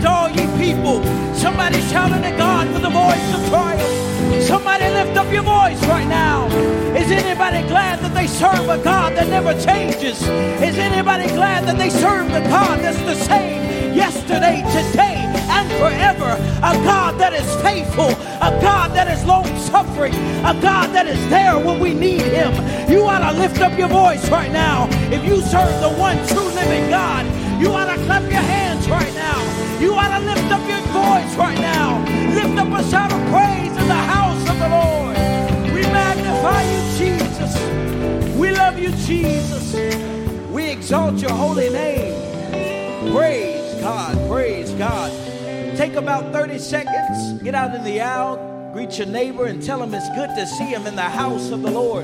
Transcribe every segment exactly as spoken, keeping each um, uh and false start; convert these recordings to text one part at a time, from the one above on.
unto all ye people. Somebody shout unto God with the voice of triumph. Somebody lift up your voice right now. Is anybody glad that they serve a God that never changes? Is anybody glad that they serve the God that's the same yesterday, today, and forever? A God that is faithful, a God that is long-suffering, a God that is there when we need him. You ought to lift up your voice right now. If you serve the one true living God, you ought to clap your hands right now. You ought to lift up your voice right now. Lift up a shout of praise in the house of the Lord. We magnify you, Jesus. We love you, Jesus. We exalt your holy name. Praise God, praise God. Take about thirty seconds, get out in the aisle, greet your neighbor, and tell him it's good to see him in the house of the Lord.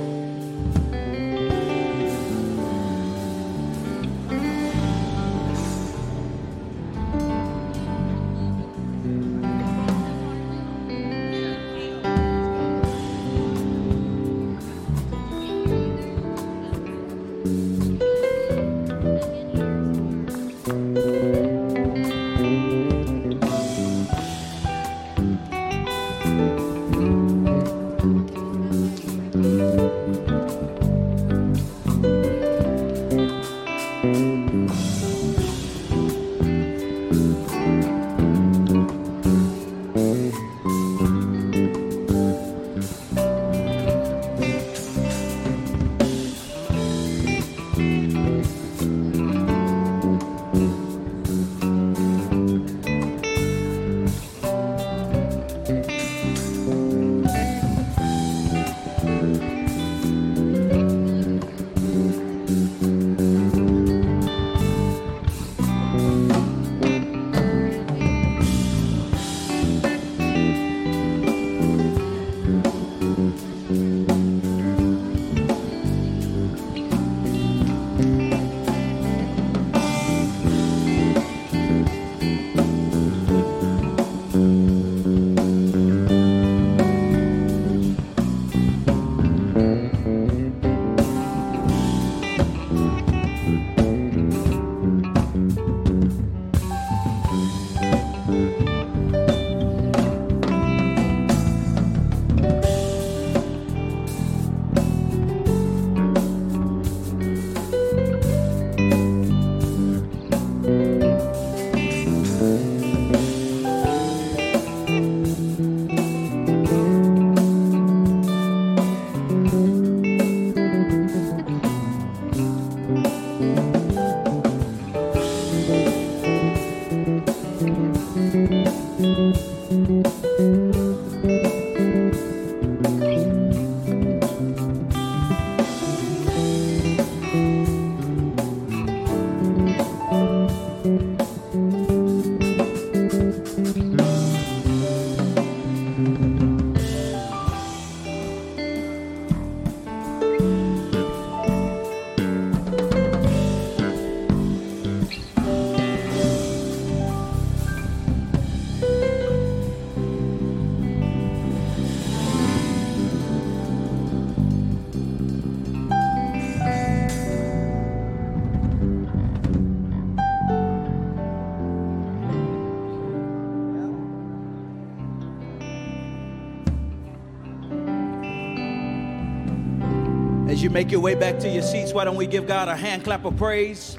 As you make your way back to your seats, why don't we give God a hand clap of praise?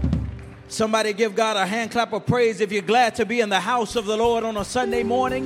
Somebody give God a hand clap of praise if you're glad to be in the house of the Lord on a Sunday morning,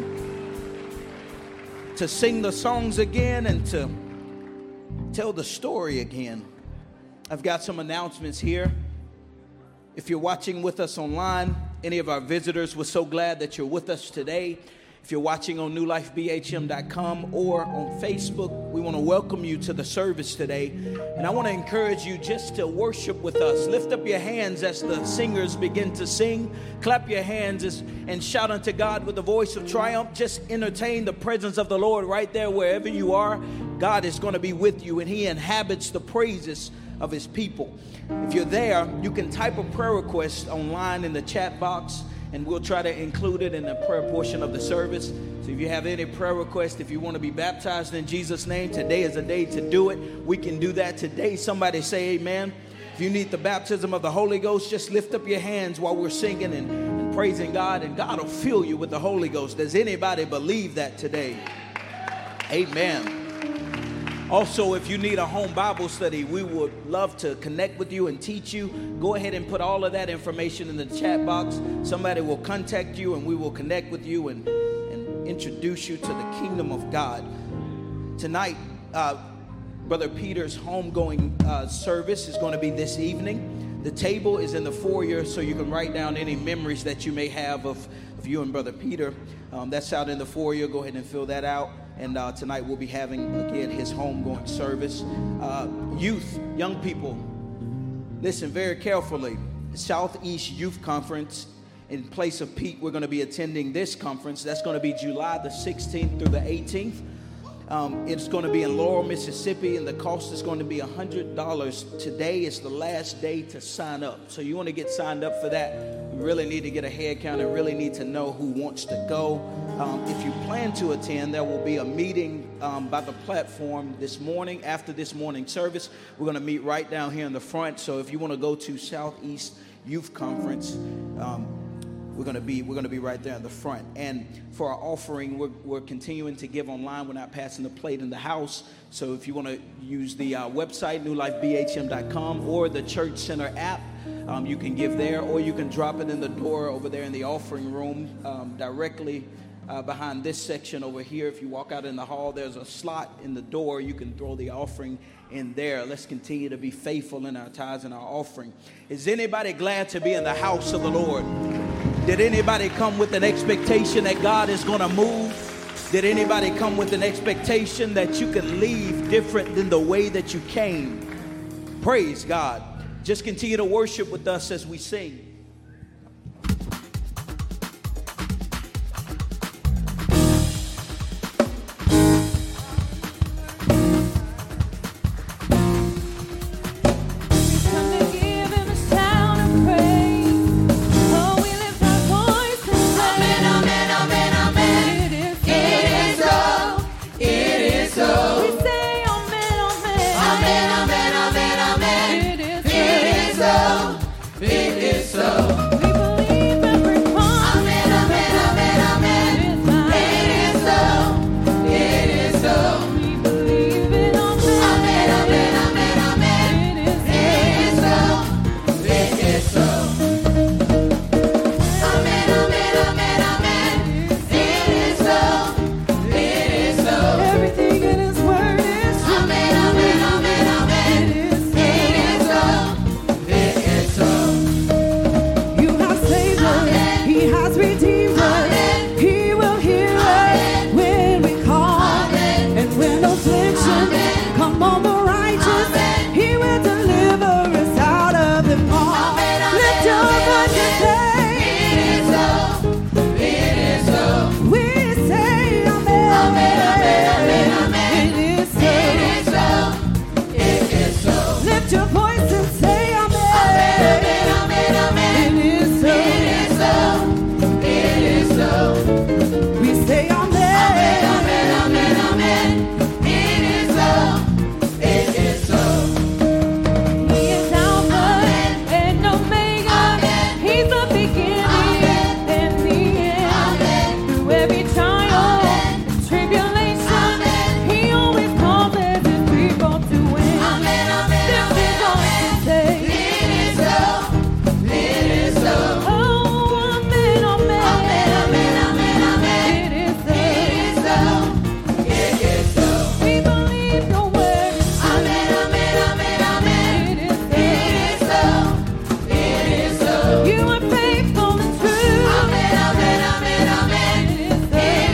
to sing the songs again and to tell the story again. I've got some announcements here. If you're watching with us online, any of our visitors, we're so glad that you're with us today. If you're watching on new life b h m dot com or on Facebook, we want to welcome you to the service today. And I want to encourage you just to worship with us. Lift up your hands as the singers begin to sing. Clap your hands as, and shout unto God with the voice of triumph. Just entertain the presence of the Lord right there wherever you are. God is going to be with you, and he inhabits the praises of his people. If you're there, you can type a prayer request online in the chat box, and we'll try to include it in the prayer portion of the service. So if you have any prayer requests, if you want to be baptized in Jesus' name, today is a day to do it. We can do that today. Somebody say amen. If you need the baptism of the Holy Ghost, just lift up your hands while we're singing and, and praising God, and God will fill you with the Holy Ghost. Does anybody believe that today? Amen. Also, if you need a home Bible study, we would love to connect with you and teach you. Go ahead and put all of that information in the chat box. Somebody will contact you, and we will connect with you and, and introduce you to the kingdom of God. Tonight, uh, Brother Peter's homegoing uh, service is going to be this evening. The table is in the foyer, so you can write down any memories that you may have of, of you and Brother Peter. Um, that's out in the foyer. Go ahead and fill that out. And uh, tonight we'll be having, again, his homegoing service. Uh, youth, young people, listen very carefully. Southeast Youth Conference, in place of Pete, we're going to be attending this conference. That's going to be July the sixteenth through the eighteenth. Um, it's going to be in Laurel, Mississippi, and the cost is going to be one hundred dollars. Today is the last day to sign up. So you want to get signed up for that. We really need to get a head count and really need to know who wants to go. Um, if you plan to attend, there will be a meeting um, by the platform this morning. After this morning service, we're going to meet right down here in the front. So if you want to go to Southeast Youth Conference, um, We're gonna be we're gonna be right there in the front. And for our offering, we're we're continuing to give online. We're not passing the plate in the house. So if you want to use the uh, website new life b h m dot com or the Church Center app, um, you can give there, or you can drop it in the door over there in the offering room, um, directly uh, behind this section over here. If you walk out in the hall, there's a slot in the door. You can throw the offering in there. Let's continue to be faithful in our tithes and our offering. Is anybody glad to be in the house of the Lord? Did anybody come with an expectation that God is going to move? Did anybody come with an expectation that you can leave different than the way that you came? Praise God. Just continue to worship with us as we sing. You are faithful and true. Amen, amen, amen, amen. It is so.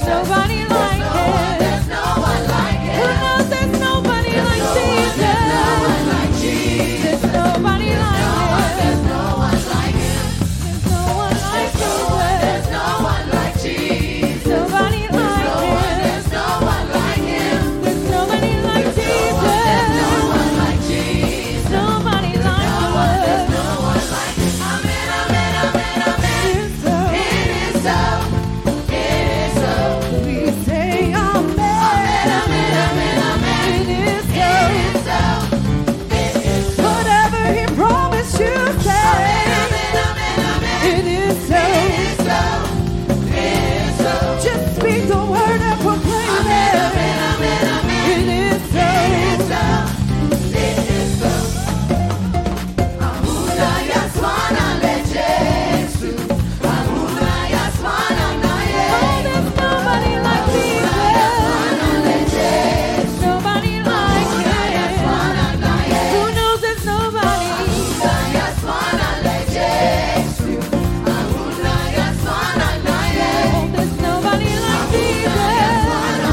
nobody like him. There's no one like him. Who knows there's nobody like Jesus? There's no one like Jesus. There's nobody like him. There's no one like him. There's no one like Jesus. There's no one like Jesus. Nobody like him. There's no one like him. There's nobody like Jesus. There's no one like Jesus. Nobody like him. There's no one like him. Amen, amen, amen, amen. It is so. It is so. It is so. We say amen. Amen, amen, amen. It is so. It is so. It is so. Whatever he promised you, say. Amen, amen, amen. It is so. It is so. It is so. Just speak the word and proclaim it. Amen, amen, amen. It is so. It is so. It is so. Hakuna yaswana le Jesu. Hakuna yaswana naye. Oh, there's nobody like Jesus. Nobody like him. Who knows there's nobody? Hakuna yaswana le Jesu. Hakuna yaswana naye. Oh, there's nobody like Jesus. Hakuna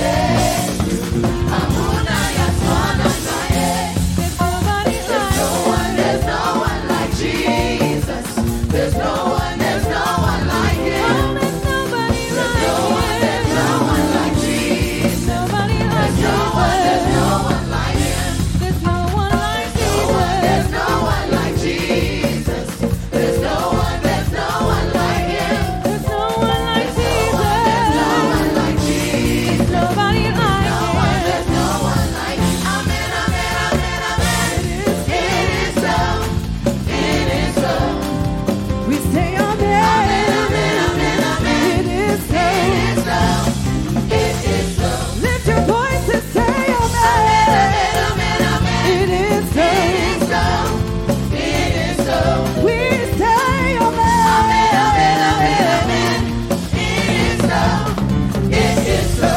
yaswana naye. There's nobody like him. There's no one like Jesus. There's no one, there's no one like him. Oh, there's nobody like him. There's no one like Jesus. Nobody like Jesus. There's no one like him. There's no one like Jesus. There's no one like Jesus. There's no one, there's no one like him. There's no one like Jesus. There's no one like Jesus. Nobody like him. There's no one like him. Amen, amen, amen, amen. It is so. It is so. We say amen. Amen, amen, amen, amen. It is so. It is so. It is so. Lift your voice and say amen. Amen, amen, amen. It is so. It is so. It is so. We say amen. Amen, amen, amen, amen. It is so. It is so.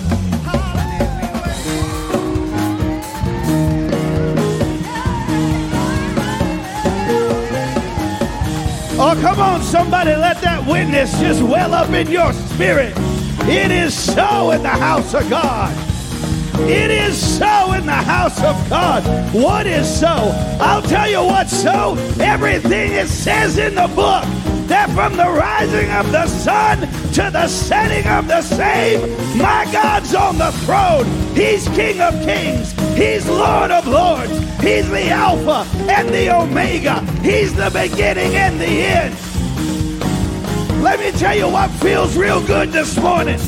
Oh, come on, somebody, let that witness just well up in your spirit. It is so in the house of God. It is so in the house of God. What is so? I'll tell you what's so. Everything it says in the book, that from the rising of the sun to the setting of the same, my God's on the throne. He's King of kings. He's Lord of lords. He's the Alpha and the Omega. He's the beginning and the end. Let me tell you what feels real good this morning.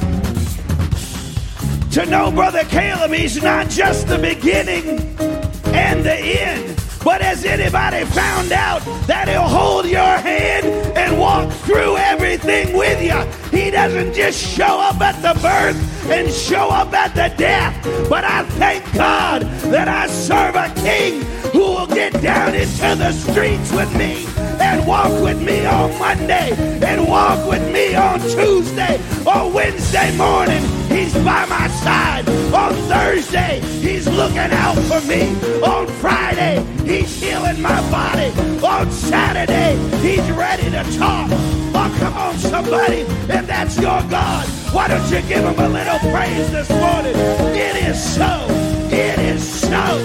To know Brother Caleb, he's not just the beginning and the end. But has anybody found out that he'll hold your hand and walk through everything with you? He doesn't just show up at the birth and show up at the death. But I thank God that I serve a king who will get down into the streets with me and walk with me on Monday and walk with me on Tuesday or Wednesday morning. He's by my side. On Thursday, he's looking out for me. On Friday, he's healing my body. On Saturday, he's ready to talk. Oh, come on, somebody. If that's your God, why don't you give him a little praise this morning? It is so. It is so.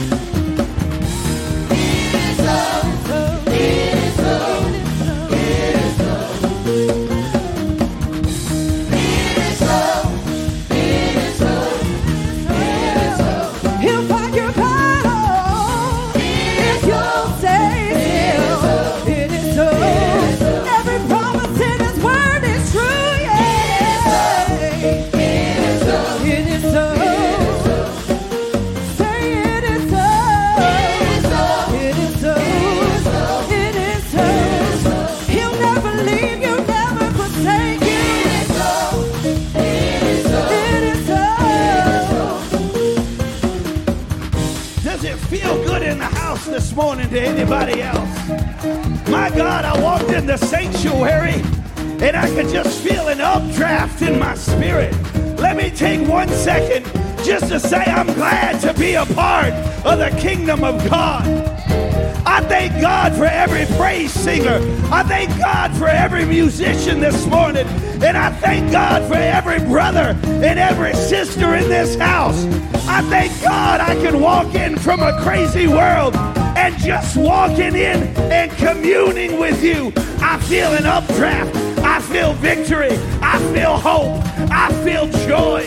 It is so. It is so. It is so. It is so. It is so. It is so. He'll fight your battle if you'll say so. It is so. Every promise in his word is true. Yeah. It is so. It is so. Say it is so. It is so. It is so. He'll never leave you, never forsake you. It is so. It is so. Does it feel good in the house this morning to anybody else? My God, I walked in the sanctuary and I could just feel an updraft in my spirit. Let me take one second just to say I'm glad to be a part of the kingdom of God. I thank God for every praise singer. I thank God for every musician this morning. And I thank God for every brother and every sister in this house. I thank God I can walk in from a crazy world and just walking in and communing with you. I feel an updraft. I feel victory. I feel hope. I feel joy.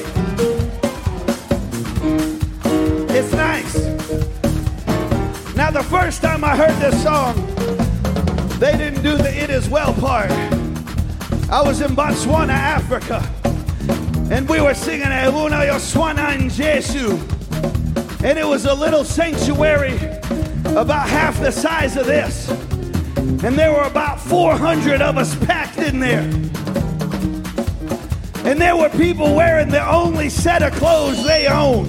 It's nice. Now, the first time I heard this song, they didn't do the It Is Well part. I was in Botswana, Africa, and we were singing Una Yoswana in Jesu. And it was a little sanctuary about half the size of this. And there were about four hundred of us packed in there. And there were people wearing the only set of clothes they owned.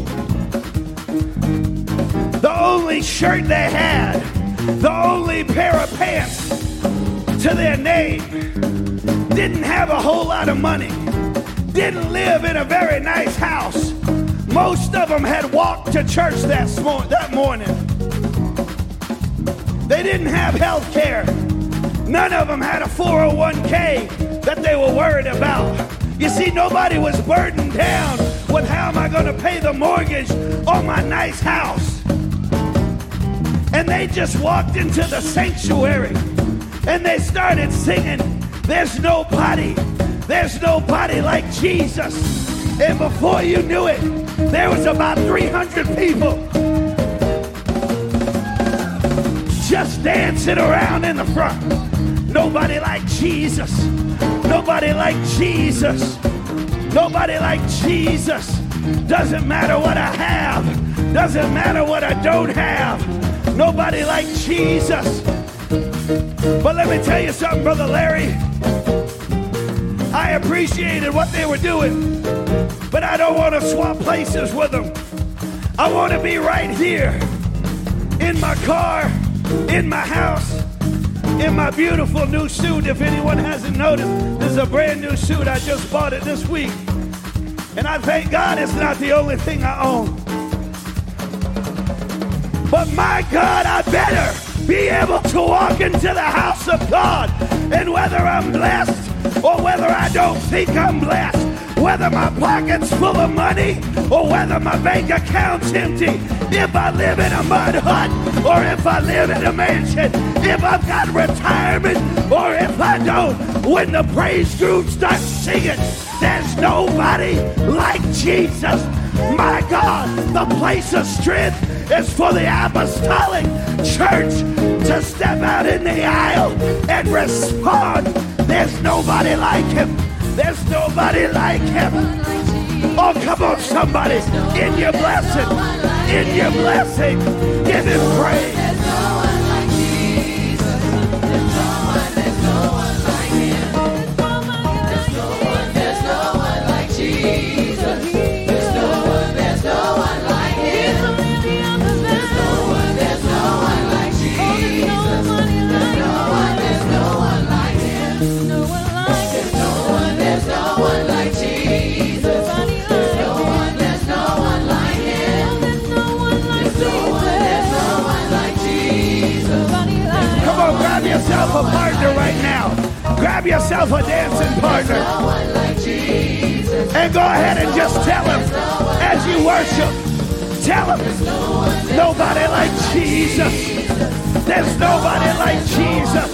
The only shirt they had. The only pair of pants to their name. Didn't have a whole lot of money. Didn't live in a very nice house. Most of them had walked to church that, sm- that morning. They didn't have health care. None of them had a four oh one k that they were worried about. You see, nobody was burdened down with how am I going to pay the mortgage on my nice house. And they just walked into the sanctuary and they started singing, there's nobody, there's nobody like Jesus. And before you knew it, there was about three hundred people just dancing around in the front. Nobody like Jesus. Nobody like Jesus. Nobody like Jesus. Doesn't matter what I have. Doesn't matter what I don't have. Nobody like Jesus. But let me tell you something, Brother Larry. I appreciated what they were doing, but I don't want to swap places with them. I want to be right here in my car, in my house, in my beautiful new suit. If anyone hasn't noticed, this is a brand new suit. I just bought it this week. And I thank God it's not the only thing I own. But my God, I better be able to walk into the house of God. And whether I'm blessed or whether I don't think I'm blessed, whether my pocket's full of money or whether my bank account's empty, if I live in a mud hut or if I live in a mansion, if I've got retirement or if I don't, when the praise group starts singing, there's nobody like Jesus. My God, the place of strength is for the apostolic church to step out in the aisle and respond. There's nobody like him. There's nobody like him. Oh, come on, somebody. In your blessing. In your blessing. Give him praise. There's no one like Jesus. There's no one, there's no one like him. There's no one, there's no one like Jesus. There's no one, there's no one like him. There's no one, there's no one like Jesus. There's no one, there's no one like him. There's no one, there's no one like Jesus. There's no one, there's no one like him. There's no one, there's no one like Jesus. Come on, grab yourself a partner right now. Grab yourself a dancing partner. And go ahead and just tell him as you worship. Tell him, nobody like Jesus. There's nobody like Jesus.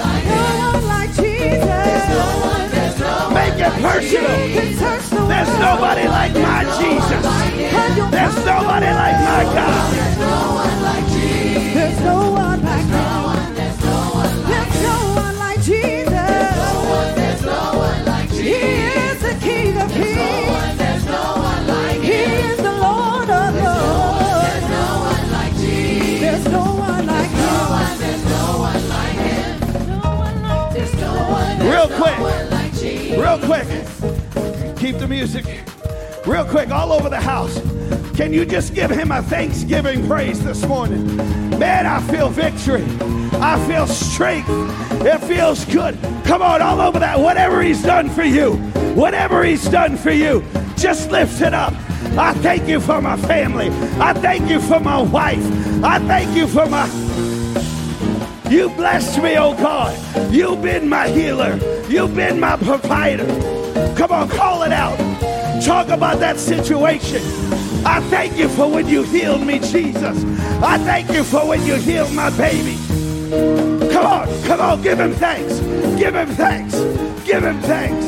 Make it personal. There's nobody like my Jesus. There's nobody like my God. There's no one like Jesus. There's no one like God. There's no one like Jesus. There's no one like Jesus. He is the King of Kings. There's no one like him. He is the Lord of Lords. There's no one like Jesus. There's no one like him. There's no one like him. No one like this. No one. Real quick. Real quick. Keep the music. Real quick, all over the house. Can you just give him a Thanksgiving praise this morning? Man, I feel victory. I feel strength. It feels good. Come on, all over that. Whatever he's done for you, whatever he's done for you, just lift it up. I thank you for my family. I thank you for my wife. I thank you for my... You blessed me, oh God. You've been my healer. You've been my provider. Come on, call it out. Talk about that situation. I thank you for when you healed me, Jesus. I thank you for when you healed my baby. Come on, come on, give him thanks. Give him thanks. Give him thanks.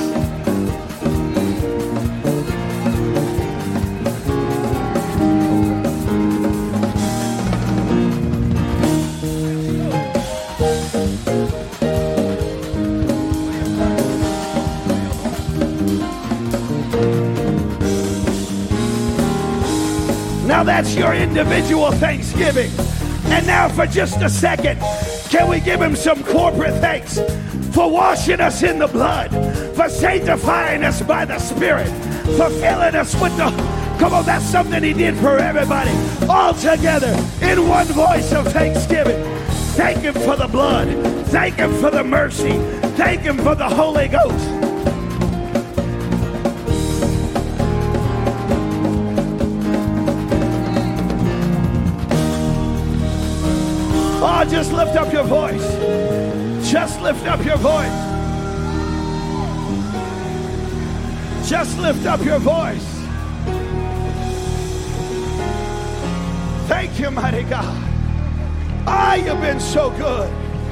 Now that's your individual thanksgiving. And now for just a second, can we give him some corporate thanks for washing us in the blood, for sanctifying us by the Spirit, for filling us with the... Come on, that's something he did for everybody. All together in one voice of thanksgiving. Thank him for the blood. Thank him for the mercy. Thank him for the Holy Ghost. Oh, just lift up your voice. Just lift up your voice. Just lift up your voice. Thank you, mighty God. Ah, you've been so good.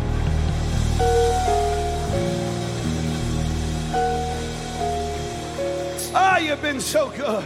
Ah, you've been so good.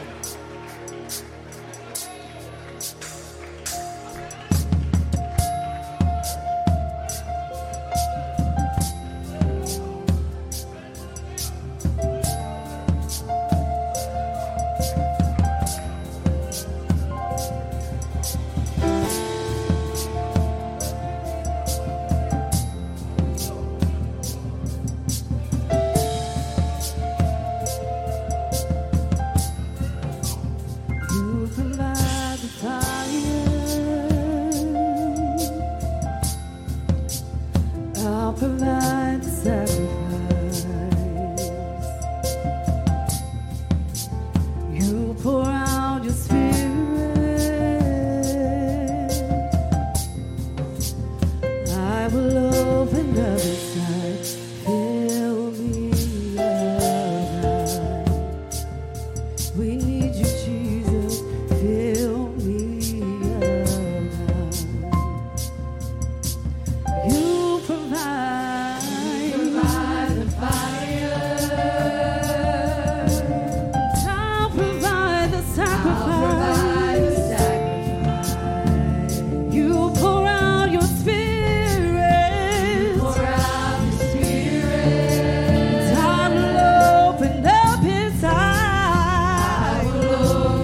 Love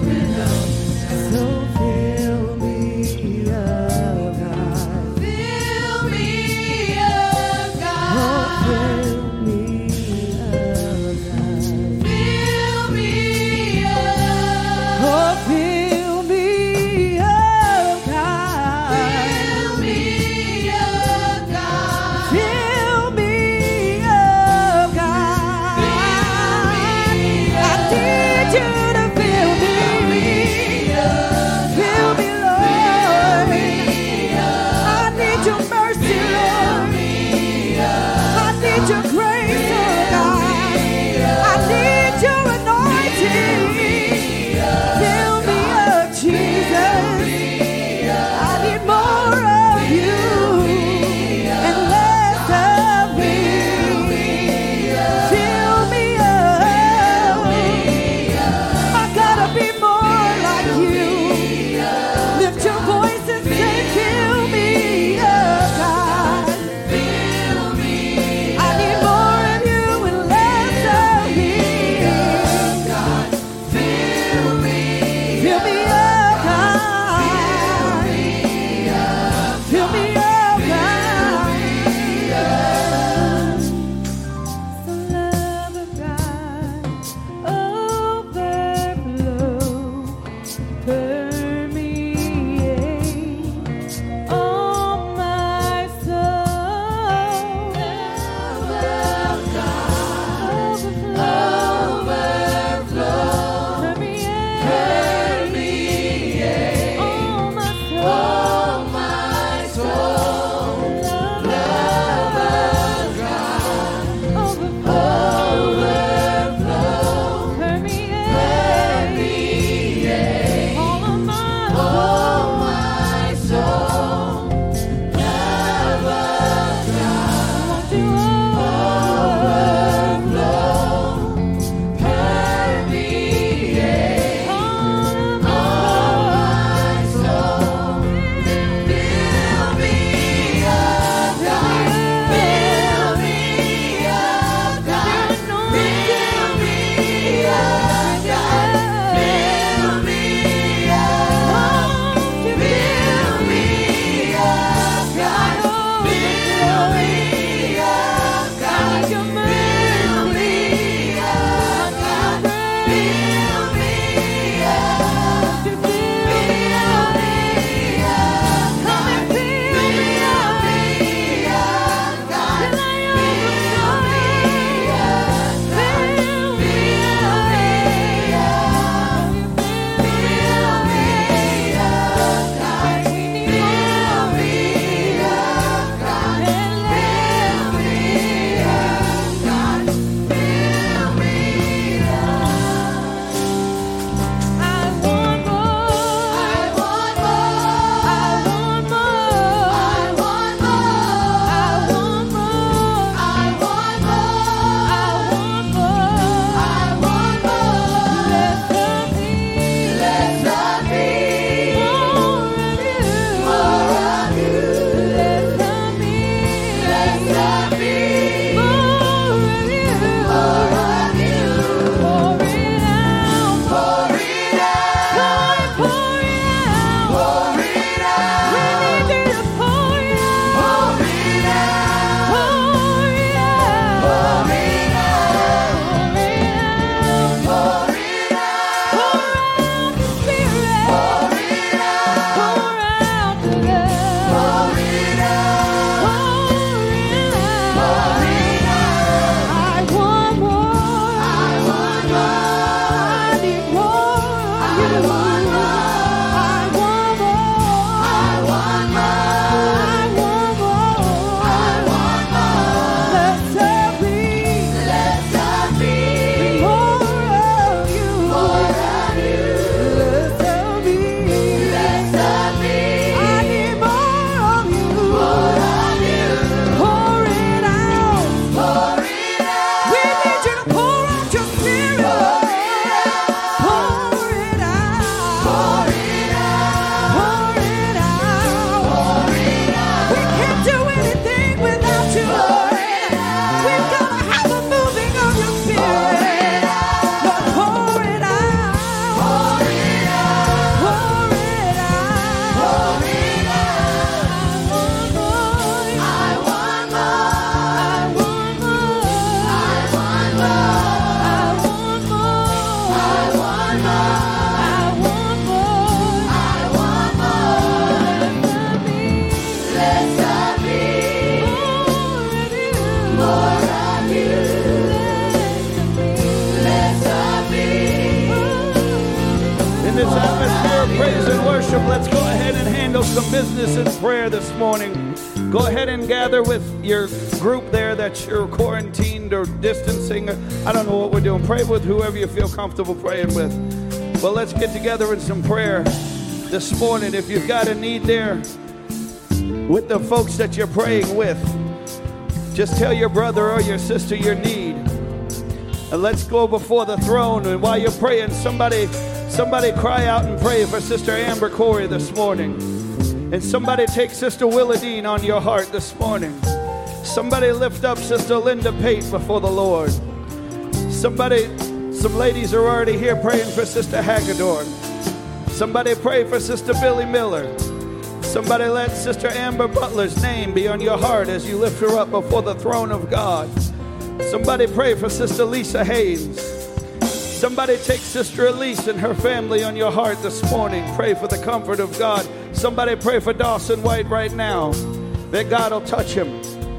Praise and worship. Let's go ahead and handle some business in prayer this morning. Go ahead and gather with your group there that you're quarantined or distancing. I don't know what we're doing. Pray with whoever you feel comfortable praying with. But let's get together in some prayer this morning. If you've got a need there with the folks that you're praying with, just tell your brother or your sister your need. And let's go before the throne. And while you're praying, somebody... Somebody cry out and pray for Sister Amber Corey this morning. And somebody take Sister Willadine on your heart this morning. Somebody lift up Sister Linda Pate before the Lord. Somebody, some ladies are already here praying for Sister Hagedorn. Somebody pray for Sister Billy Miller. Somebody let Sister Amber Butler's name be on your heart as you lift her up before the throne of God. Somebody pray for Sister Lisa Haynes. Somebody take Sister Elise and her family on your heart this morning. Pray for the comfort of God. Somebody pray for Dawson White right now, that God will touch him.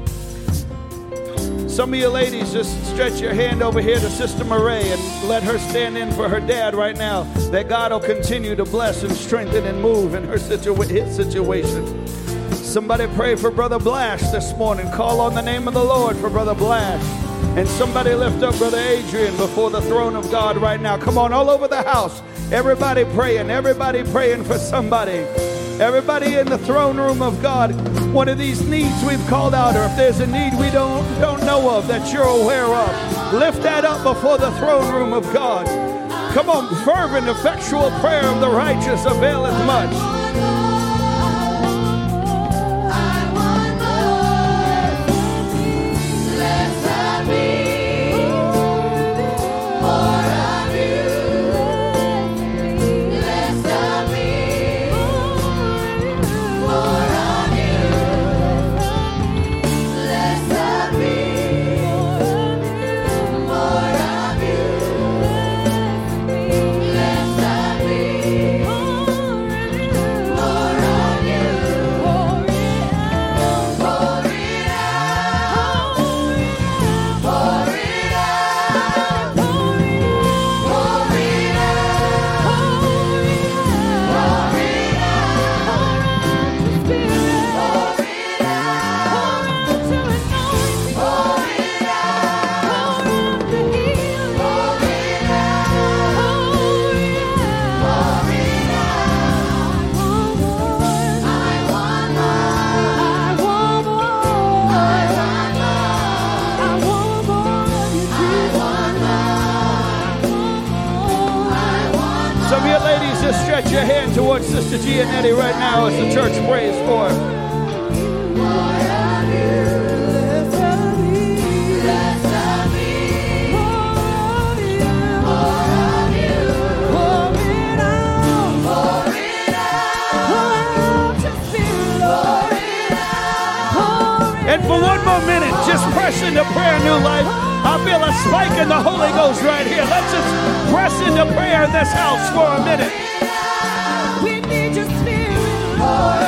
Some of you ladies, just stretch your hand over here to Sister Murray and let her stand in for her dad right now, that God will continue to bless and strengthen and move in her situa- his situation. Somebody pray for Brother Blash this morning. Call on the name of the Lord for Brother Blash. And somebody lift up Brother Adrian before the throne of God right now. Come on, all over the house. Everybody praying. Everybody praying for somebody. Everybody in the throne room of God. One of these needs we've called out, or if there's a need we don't, don't know of that you're aware of, lift that up before the throne room of God. Come on, fervent, effectual prayer of the righteous availeth much. Stretch your hand towards Sister Giannetti right now as the church prays for her. And for one more minute, just press into prayer, New Life. I feel a spike in the Holy Ghost right here. Let's just press into prayer in this house for a minute. We need your spirit, Lord.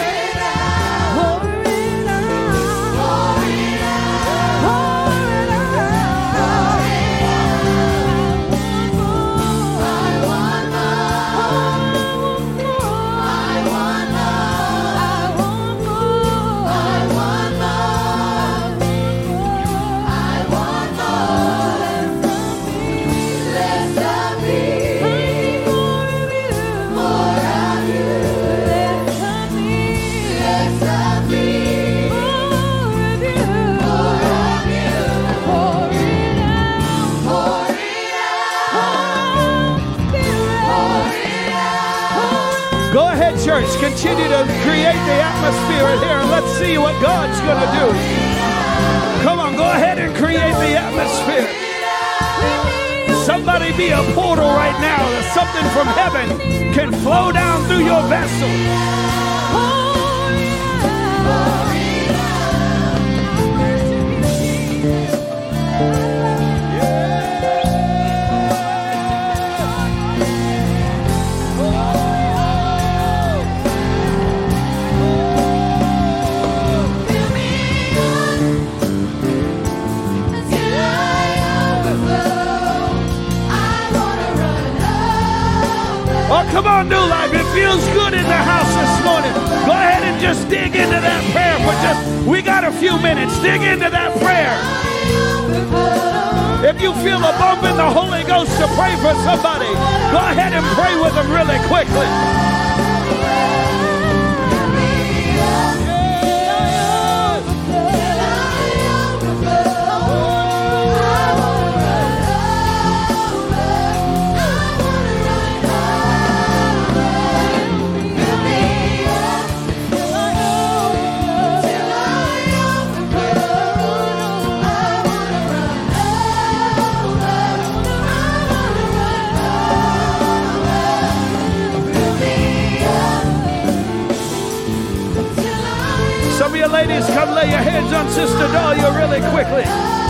Church, continue to create the atmosphere in here and let's see what God's going to do. Come on, go ahead and create the atmosphere. Somebody be a portal right now that something from heaven can flow down through your vessel. Oh, come on, New Life. It feels good in the house this morning. Go ahead and just dig into that prayer for just, we got a few minutes. Dig into that prayer. If you feel a bump in the Holy Ghost to pray for somebody, go ahead and pray with them really quickly. Ladies, come lay your hands on Sister Dahlia really quickly.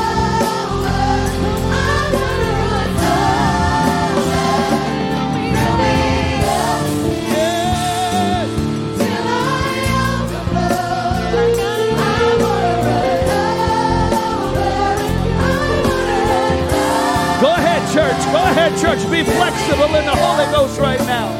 Go ahead, church. Go ahead, church. Be flexible in the Holy Ghost right now.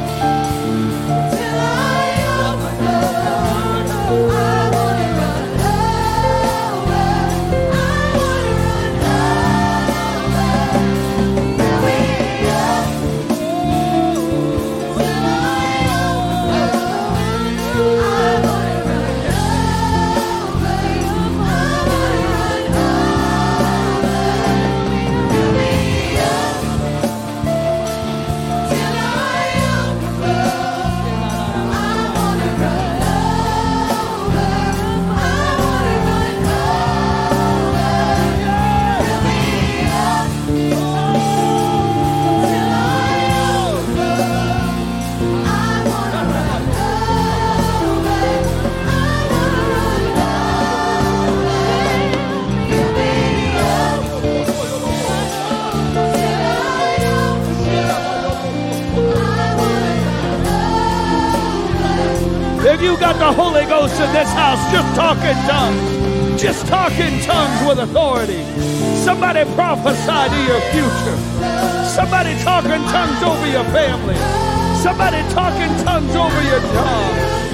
If you got the Holy Ghost in this house, just talk in tongues. Just talk in tongues with authority. Somebody prophesy to your future. Somebody talk in tongues over your family. Somebody talk in tongues over your job.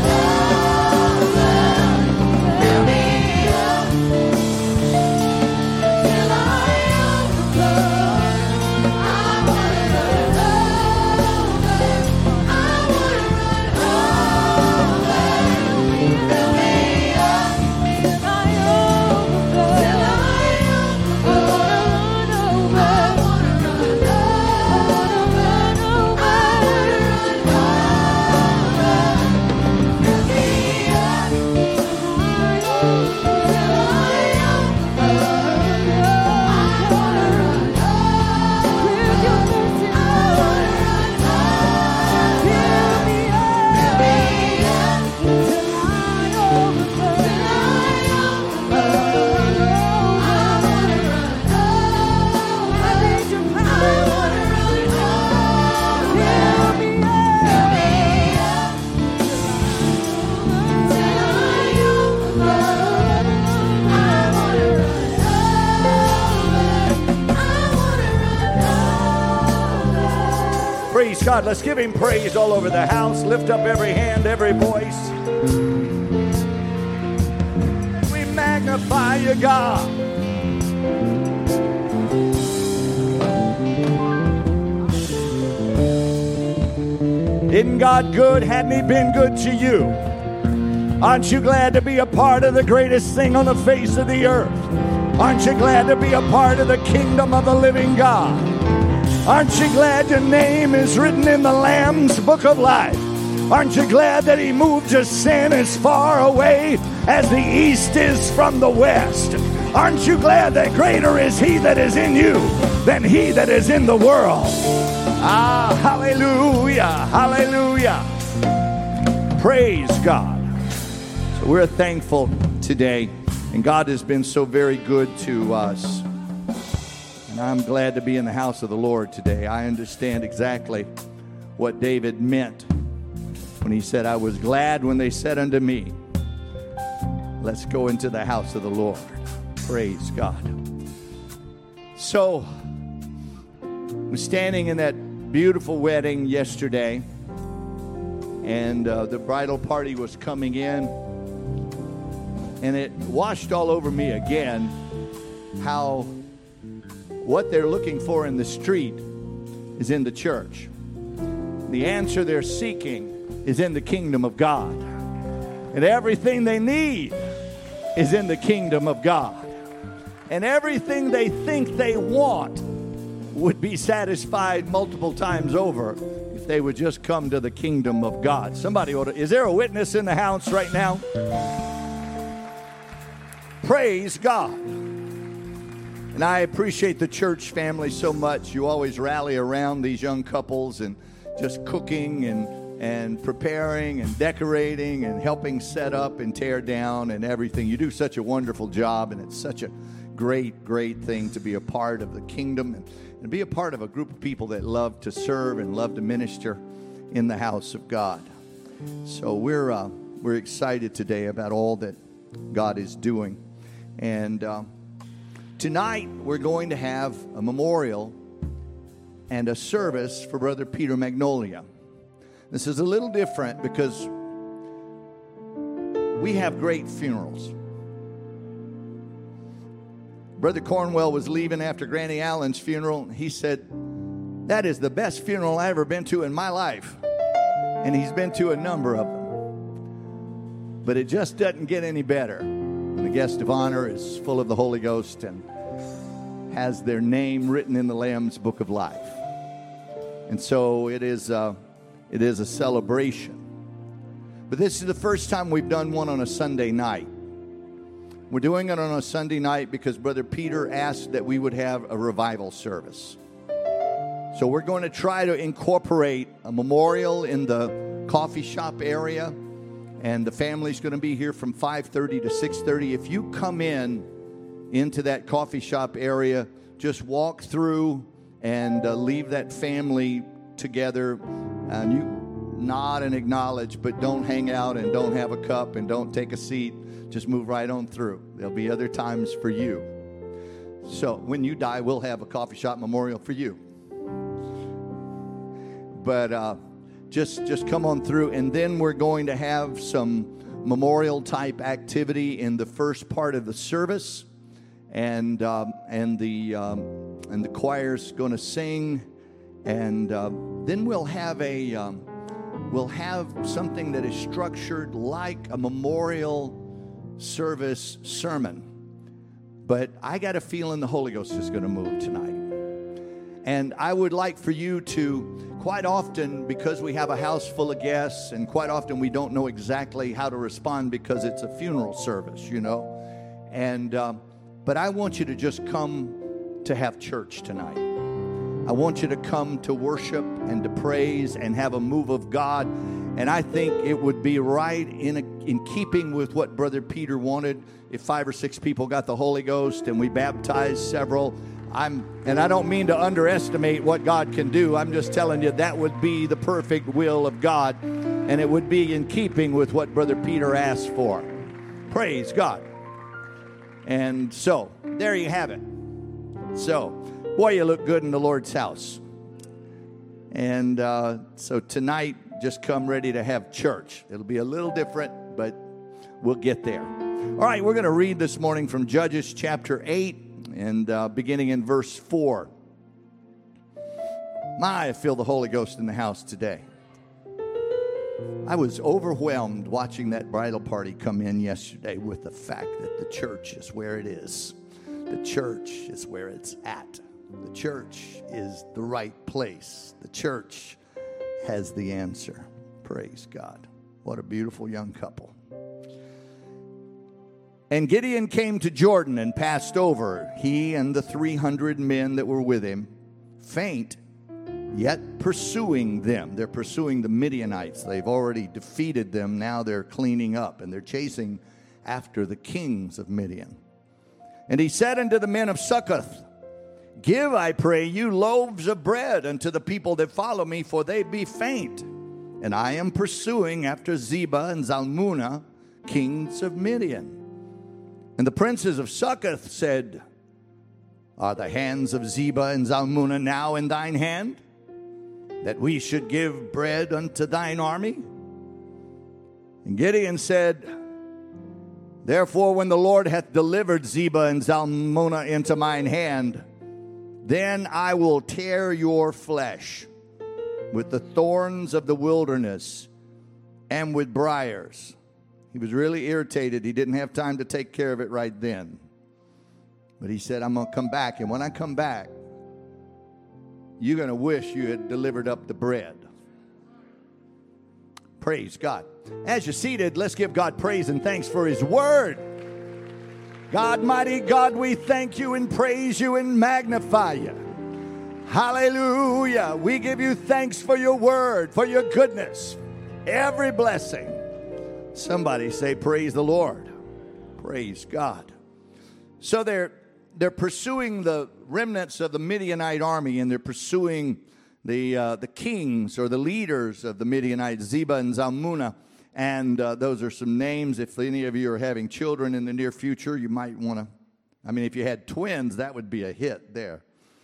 Praise God. Let's give him praise all over the house. Lift up every hand, every voice. We magnify you, God. Isn't God good? Hadn't he been good to you? Aren't you glad to be a part of the greatest thing on the face of the earth? Aren't you glad to be a part of the kingdom of the living God? Aren't you glad your name is written in the Lamb's book of life? Aren't you glad that he moved your sin as far away as the east is from the west? Aren't you glad that greater is he that is in you than he that is in the world? Ah, hallelujah, hallelujah. Praise God. So we're thankful today, and God has been so very good to us. And I'm glad to be in the house of the Lord today. I understand exactly what David meant when he said, I was glad when they said unto me, let's go into the house of the Lord. Praise God. So, I was standing in that beautiful wedding yesterday. And uh, the bridal party was coming in, and it washed all over me again how what they're looking for in the street is in the church. The answer they're seeking is in the kingdom of God. And everything they need is in the kingdom of God. And everything they think they want would be satisfied multiple times over if they would just come to the kingdom of God. Somebody ought to, is there a witness in the house right now? Praise God. And I appreciate the church family so much. You always rally around these young couples and just cooking and, and preparing and decorating and helping set up and tear down and everything. You do such a wonderful job, and it's such a great, great thing to be a part of the kingdom and, and be a part of a group of people that love to serve and love to minister in the house of God. So we're uh, we're excited today about all that God is doing. And uh, tonight we're going to have a memorial and a service for Brother Peter Magnolia. This is a little different because we have great funerals. Brother Cornwell was leaving after Granny Allen's funeral. He said, that is the best funeral I've ever been to in my life. And he's been to a number of them. But it just doesn't get any better. And the guest of honor is full of the Holy Ghost and has their name written in the Lamb's Book of Life. And so it is, uh, it is a celebration. But this is the first time we've done one on a Sunday night. We're doing it on a Sunday night because Brother Peter asked that we would have a revival service. So we're going to try to incorporate a memorial in the coffee shop area. And the family's going to be here from five thirty to six thirty. If you come in into that coffee shop area, just walk through and uh, leave that family together. And you nod and acknowledge, but don't hang out and don't have a cup and don't take a seat. Just move right on through. There'll be other times for you. So when you die, we'll have a coffee shop memorial for you. But uh, just, just come on through. And then we're going to have some memorial type activity in the first part of the service. And um, and the um, and the choir's going to sing, and uh, then we'll have a um, we'll have something that is structured like a memorial service sermon. But I got a feeling the Holy Ghost is going to move tonight, and I would like for you to, quite often, because we have a house full of guests, and quite often we don't know exactly how to respond because it's a funeral service, you know, and. Um, But I want you to just come to have church tonight. I want you to come to worship and to praise and have a move of God. And I think it would be right in a, in keeping with what Brother Peter wanted if five or six people got the Holy Ghost and we baptized several. I'm, and I don't mean to underestimate what God can do. I'm just telling you that would be the perfect will of God. And it would be in keeping with what Brother Peter asked for. Praise God. And so, there you have it. So, boy, you look good in the Lord's house. And uh, so tonight, just come ready to have church. It'll be a little different, but we'll get there. All right, we're going to read this morning from Judges chapter eight, and uh, beginning in verse four. My, I feel the Holy Ghost in the house today. I was overwhelmed watching that bridal party come in yesterday with the fact that the church is where it is. The church is where it's at. The church is the right place. The church has the answer. Praise God. What a beautiful young couple. And Gideon came to Jordan and passed over, he and the three hundred men that were with him, faint, yet pursuing them. They're pursuing the Midianites. They've already defeated them. Now they're cleaning up, and they're chasing after the kings of Midian. And he said unto the men of Succoth, give, I pray you, loaves of bread unto the people that follow me, for they be faint. And I am pursuing after Zebah and Zalmunna, kings of Midian. And the princes of Succoth said, are the hands of Zebah and Zalmunna now in thine hand, that we should give bread unto thine army? And Gideon said, therefore, when the Lord hath delivered Zebah and Zalmunna into mine hand, then I will tear your flesh with the thorns of the wilderness and with briars. He was really irritated. He didn't have time to take care of it right then. But he said, I'm going to come back. And when I come back, you're going to wish you had delivered up the bread. Praise God. As you're seated, let's give God praise and thanks for his word. God, mighty God, we thank you and praise you and magnify you. Hallelujah. We give you thanks for your word, for your goodness, every blessing. Somebody say, praise the Lord. Praise God. So they're, they're pursuing the remnants of the Midianite army, and they're pursuing the, uh, the kings or the leaders of the Midianites, Zebah and Zalmunna. And uh, those are some names. If any of you are having children in the near future, you might want to, I mean, if you had twins, that would be a hit there.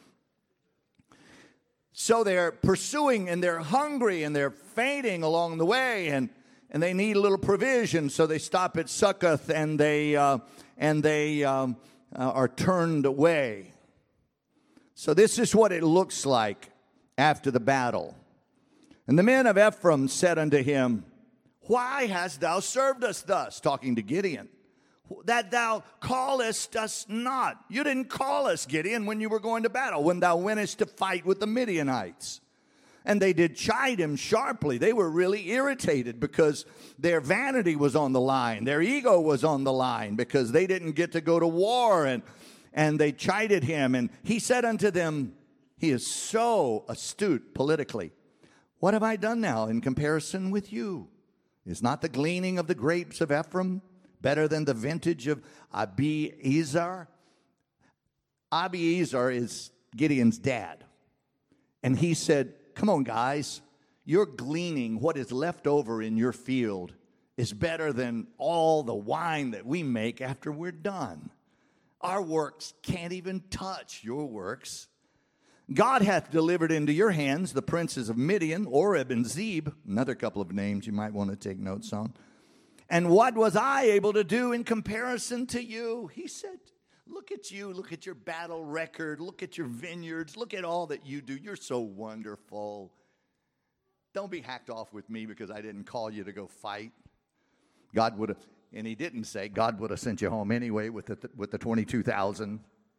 So they're pursuing, and they're hungry, and they're fainting along the way, and, and they need a little provision. So they stop at Succoth, and they, uh, and they um, uh, are turned away. So this is what it looks like after the battle. And the men of Ephraim said unto him, why hast thou served us thus? Talking to Gideon. That thou callest us not. You didn't call us, Gideon, when you were going to battle, when thou wentest to fight with the Midianites. And they did chide him sharply. They were really irritated because their vanity was on the line. Their ego was on the line because they didn't get to go to war. And, and they chided him. And he said unto them, he is so astute politically. What have I done now in comparison with you? Is not the gleaning of the grapes of Ephraim better than the vintage of Abiezer? Abiezer is Gideon's dad. And he said, come on, guys. Your gleaning, what is left over in your field, is better than all the wine that we make after we're done. Our works can't even touch your works. God hath delivered into your hands the princes of Midian, Oreb and Zeb, another couple of names you might want to take notes on. And what was I able to do in comparison to you? He said, look at you, look at your battle record, look at your vineyards, look at all that you do. You're so wonderful. Don't be hacked off with me because I didn't call you to go fight. God would have, and he didn't say, God would have sent you home anyway with the, with the twenty-two thousand.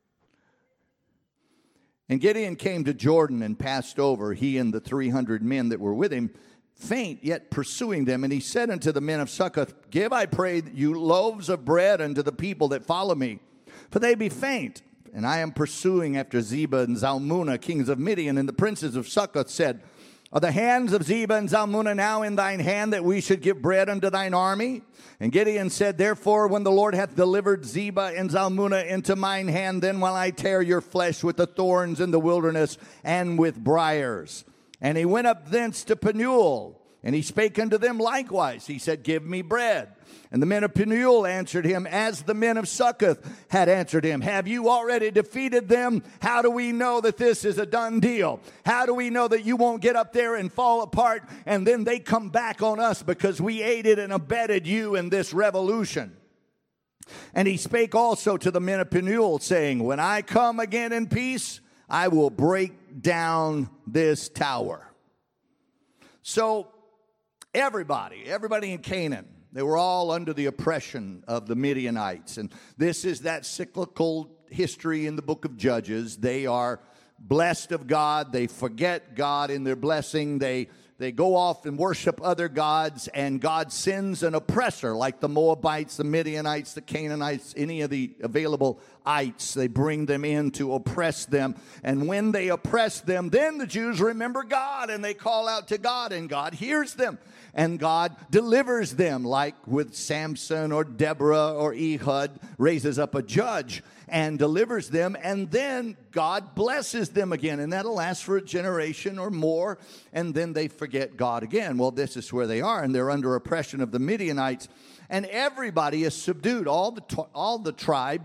And Gideon came to Jordan and passed over, he and the three hundred men that were with him, faint, yet pursuing them. And he said unto the men of Succoth, give, I pray, you loaves of bread unto the people that follow me, for they be faint. And I am pursuing after Zebah and Zalmunna, kings of Midian. And the princes of Succoth said, are the hands of Zebah and Zalmunna now in thine hand, that we should give bread unto thine army? And Gideon said, therefore, when the Lord hath delivered Zebah and Zalmunna into mine hand, then will I tear your flesh with the thorns in the wilderness and with briars. And he went up thence to Penuel, and he spake unto them likewise. He said, give me bread. And the men of Penuel answered him, as the men of Succoth had answered him. Have you already defeated them? How do we know that this is a done deal? How do we know that you won't get up there and fall apart, and then they come back on us because we aided and abetted you in this revolution? And he spake also to the men of Penuel, saying, when I come again in peace, I will break down this tower. So everybody, everybody in Canaan, they were all under the oppression of the Midianites. And this is that cyclical history in the book of Judges. They are blessed of God. They forget God in their blessing. They, they go off and worship other gods. And God sends an oppressor like the Moabites, the Midianites, the Canaanites, any of the available ites. They bring them in to oppress them. And when they oppress them, then the Jews remember God and they call out to God, and God hears them. And God delivers them, like with Samson or Deborah or Ehud, raises up a judge and delivers them. And then God blesses them again. And that'll last for a generation or more. And then they forget God again. Well, this is where they are. And they're under oppression of the Midianites. And everybody is subdued. All the, all the tribes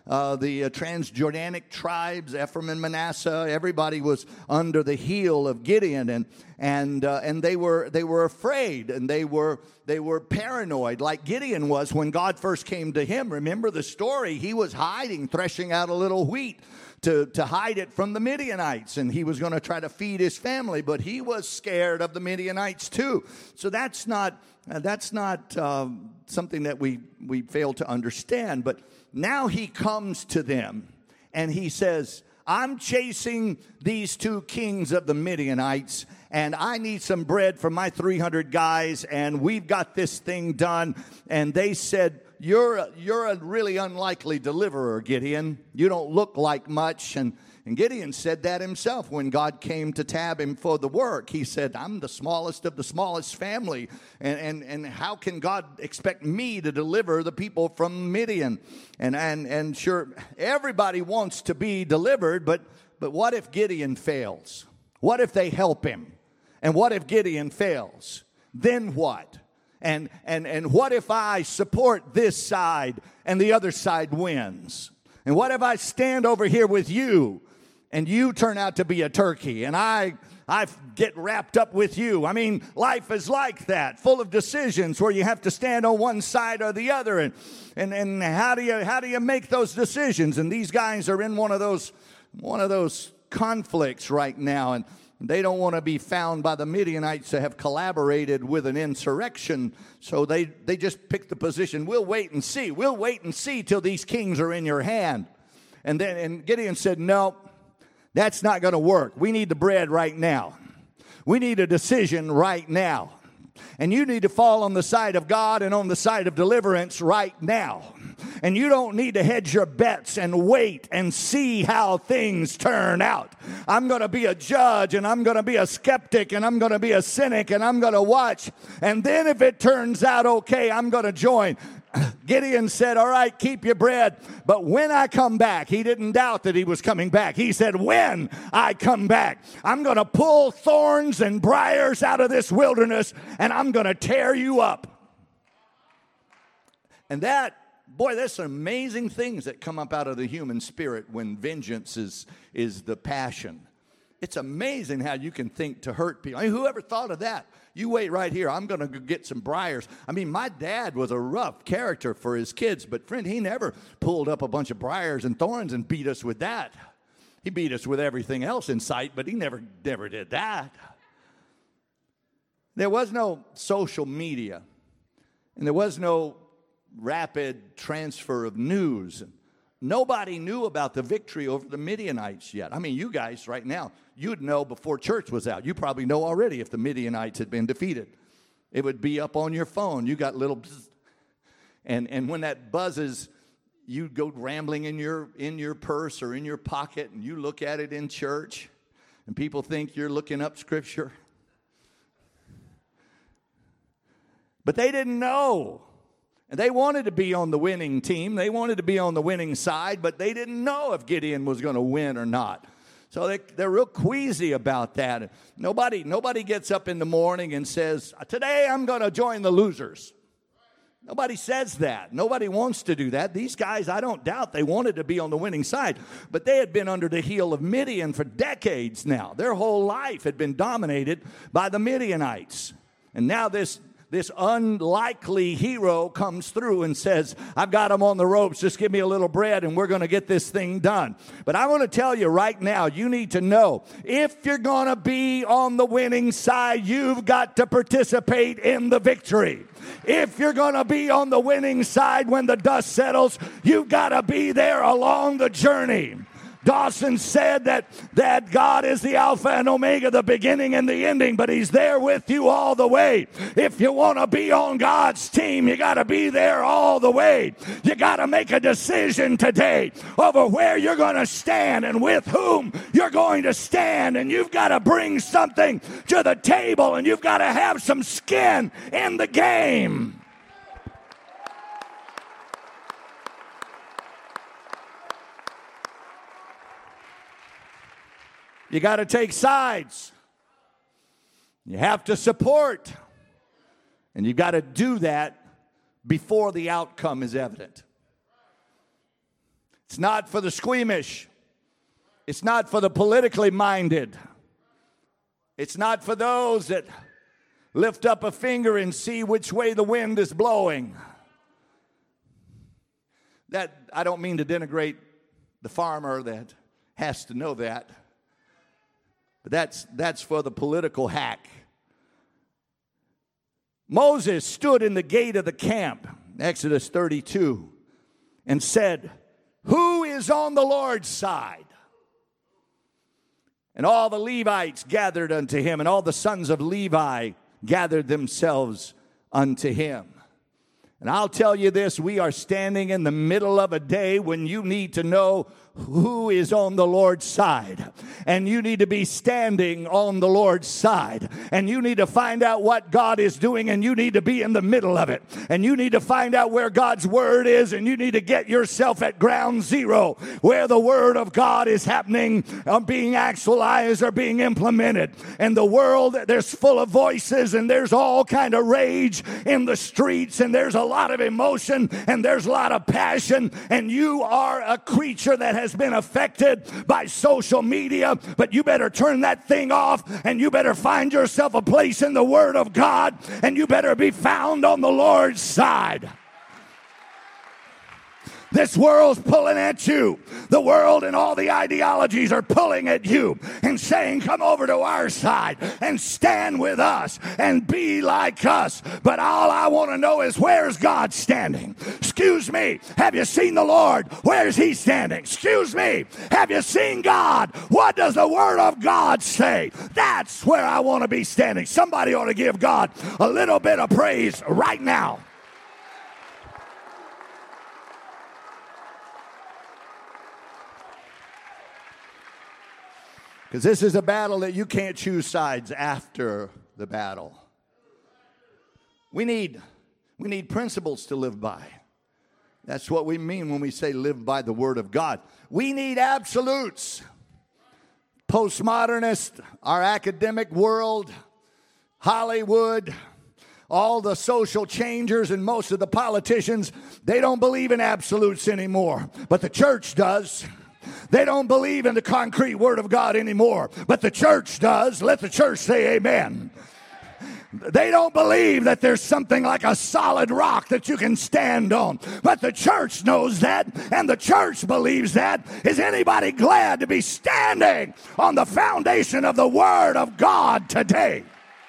uh, the uh, Transjordanic tribes, Ephraim and Manasseh. Everybody was under the heel of Gideon, and and uh, and they were they were afraid, and they were they were paranoid, like Gideon was when God first came to him. Remember the story? He was hiding, threshing out a little wheat to, to hide it from the Midianites, and he was going to try to feed his family, but he was scared of the Midianites too. So that's not uh, that's not uh, something that we we fail to understand. But now he comes to them, and he says, I'm chasing these two kings of the Midianites, and I need some bread for my three hundred guys, and we've got this thing done. And they said, You're a, you're a really unlikely deliverer, Gideon. You don't look like much. And, and Gideon said that himself when God came to tab him for the work. He said, I'm the smallest of the smallest family. And, and, and how can God expect me to deliver the people from Midian? And, and, and sure, everybody wants to be delivered, but, but what if Gideon fails? What if they help him? And what if Gideon fails? Then what? And, and, and what if I support this side and the other side wins? And what if I stand over here with you and you turn out to be a turkey and I, I get wrapped up with you? I mean, life is like that, full of decisions where you have to stand on one side or the other. And, and, and how do you, how do you make those decisions? And these guys are in one of those, one of those conflicts right now. And they don't want to be found by the Midianites to have collaborated with an insurrection. So they, they just pick the position. We'll wait and see. We'll wait and see till these kings are in your hand. And then and Gideon said, no, that's not going to work. We need the bread right now. We need a decision right now. And you need to fall on the side of God and on the side of deliverance right now. And you don't need to hedge your bets and wait and see how things turn out. I'm going to be a judge, and I'm going to be a skeptic, and I'm going to be a cynic, and I'm going to watch. And then if it turns out okay, I'm going to join. Gideon said, all right, keep your bread. But when I come back, he didn't doubt that he was coming back. He said, when I come back, I'm going to pull thorns and briars out of this wilderness, and I'm going to tear you up. And that, boy, there's some amazing things that come up out of the human spirit when vengeance is, is the passion. It's amazing how you can think to hurt people. I mean, whoever thought of that? You wait right here. I'm going to get some briars. I mean, my dad was a rough character for his kids, but friend, he never pulled up a bunch of briars and thorns and beat us with that. He beat us with everything else in sight, but he never, never did that. There was no social media, and there was no rapid transfer of news. Nobody knew about the victory over the Midianites yet. I mean, you guys right now, you'd know before church was out. You probably know already if the Midianites had been defeated. It would be up on your phone. You got little bzz. And, and when that buzzes, you go rambling in your, in your purse or in your pocket, and you look at it in church, and people think you're looking up Scripture. But they didn't know. And they wanted to be on the winning team. They wanted to be on the winning side, but they didn't know if Gideon was going to win or not. So they, they're real queasy about that. Nobody, nobody gets up in the morning and says, today I'm going to join the losers. Nobody says that. Nobody wants to do that. These guys, I don't doubt they wanted to be on the winning side, but they had been under the heel of Midian for decades now. Their whole life had been dominated by the Midianites. And now this This unlikely hero comes through and says, I've got them on the ropes. Just give me a little bread and we're going to get this thing done. But I want to tell you right now, you need to know, if you're going to be on the winning side, you've got to participate in the victory. If you're going to be on the winning side when the dust settles, you've got to be there along the journey. Dawson said that, that God is the Alpha and Omega, the beginning and the ending, but he's there with you all the way. If you want to be on God's team, you got to be there all the way. You got to make a decision today over where you're going to stand and with whom you're going to stand, and you've got to bring something to the table, and you've got to have some skin in the game. You got to take sides. You have to support. And you got to do that before the outcome is evident. It's not for the squeamish. It's not for the politically minded. It's not for those that lift up a finger and see which way the wind is blowing. That, I don't mean to denigrate the farmer that has to know that. But that's, that's for the political hack. Moses stood in the gate of the camp, Exodus thirty-two, and said, "Who is on the Lord's side?" And all the Levites gathered unto him, and all the sons of Levi gathered themselves unto him. And I'll tell you this, we are standing in the middle of a day when you need to know who is on the Lord's side. And you need to be standing on the Lord's side. And you need to find out what God is doing, and you need to be in the middle of it. And you need to find out where God's word is, and you need to get yourself at ground zero, where the word of God is happening, or being actualized or being implemented. And the world, there's full of voices, and there's all kind of rage in the streets, and there's a lot of emotion, and there's a lot of passion, and you are a creature that has been affected by social media, but you better turn that thing off, and you better find yourself a place in the Word of God, and you better be found on the Lord's side. This world's pulling at you. The world and all the ideologies are pulling at you and saying, come over to our side and stand with us and be like us. But all I want to know is, where's God standing? Excuse me, have you seen the Lord? Where's he standing? Excuse me, have you seen God? What does the Word of God say? That's where I want to be standing. Somebody ought to give God a little bit of praise right now. Because this is a battle that you can't choose sides after the battle. We need, we need principles to live by. That's what we mean when we say live by the Word of God. We need absolutes. Postmodernist, our academic world, Hollywood, all the social changers and most of the politicians, they don't believe in absolutes anymore. But the church does. They don't believe in the concrete Word of God anymore, but the church does. Let the church say amen. They don't believe that there's something like a solid rock that you can stand on, but the church knows that, and the church believes that. Is anybody glad to be standing on the foundation of the Word of God today?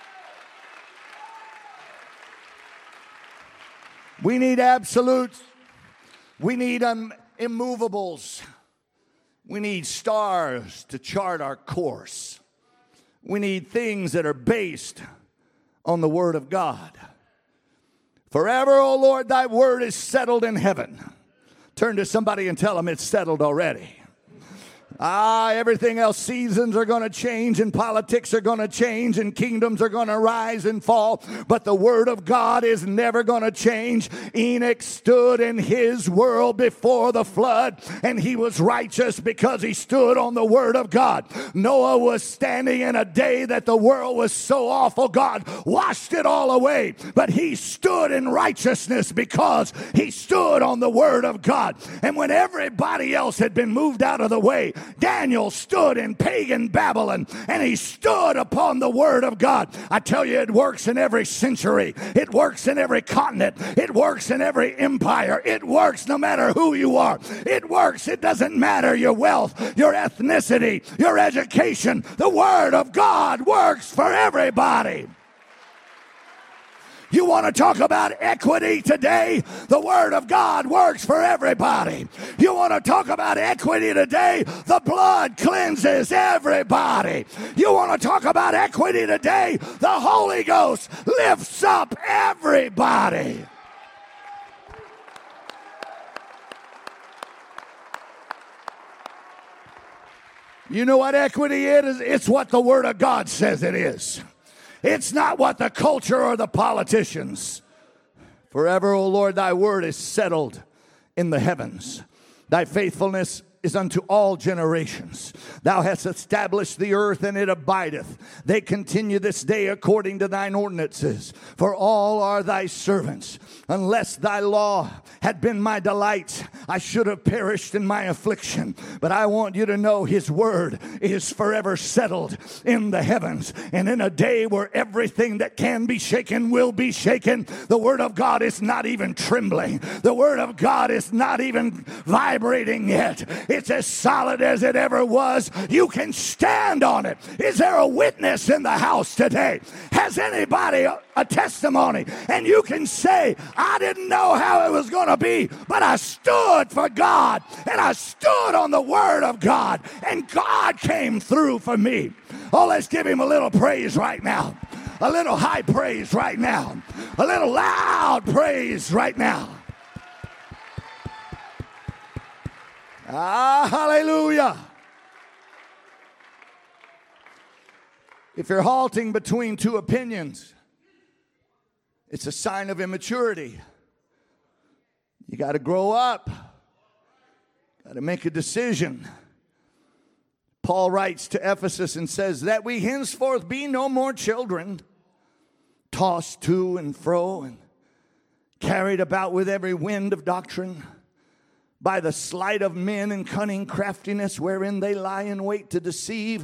We need absolutes. We need um, immovables. We need stars to chart our course. We need things that are based on the Word of God. Forever, O Lord, thy word is settled in heaven. Turn to somebody and tell them it's settled already. Ah, everything else, seasons are going to change, and politics are going to change, and kingdoms are going to rise and fall, but the Word of God is never going to change. Enoch stood in his world before the flood, and he was righteous because he stood on the Word of God. Noah was standing in a day that the world was so awful, God washed it all away, but he stood in righteousness because he stood on the Word of God. And when everybody else had been moved out of the way, Daniel stood in pagan Babylon, and he stood upon the Word of God. I tell you, it works in every century. It works in every continent. It works in every empire. It works no matter who you are. It works. It doesn't matter your wealth, your ethnicity, your education. The Word of God works for everybody. You want to talk about equity today? The Word of God works for everybody. You want to talk about equity today? The blood cleanses everybody. You want to talk about equity today? The Holy Ghost lifts up everybody. You know what equity is? It's what the Word of God says it is. It's not what the culture or the politicians. Forever, O Lord, thy word is settled in the heavens. Thy faithfulness is unto all generations. Thou hast established the earth, and it abideth. They continue this day according to thine ordinances, for all are thy servants. Unless thy law had been my delight, I should have perished in my affliction. But I want you to know his word is forever settled in the heavens. And in a day where everything that can be shaken will be shaken, the word of God is not even trembling. The word of God is not even vibrating yet. It's as solid as it ever was. You can stand on it. Is there a witness in the house today? Has anybody a, a testimony? And you can say, I didn't know how it was going to be, but I stood for God, and I stood on the word of God, and God came through for me. Oh, let's give him a little praise right now. A little high praise right now. A little loud praise right now. Ah, hallelujah. If you're halting between two opinions, it's a sign of immaturity. You got to grow up. Got to make a decision. Paul writes to Ephesus and says, that we henceforth be no more children, tossed to and fro and carried about with every wind of doctrine, by the sleight of men and cunning craftiness wherein they lie in wait to deceive.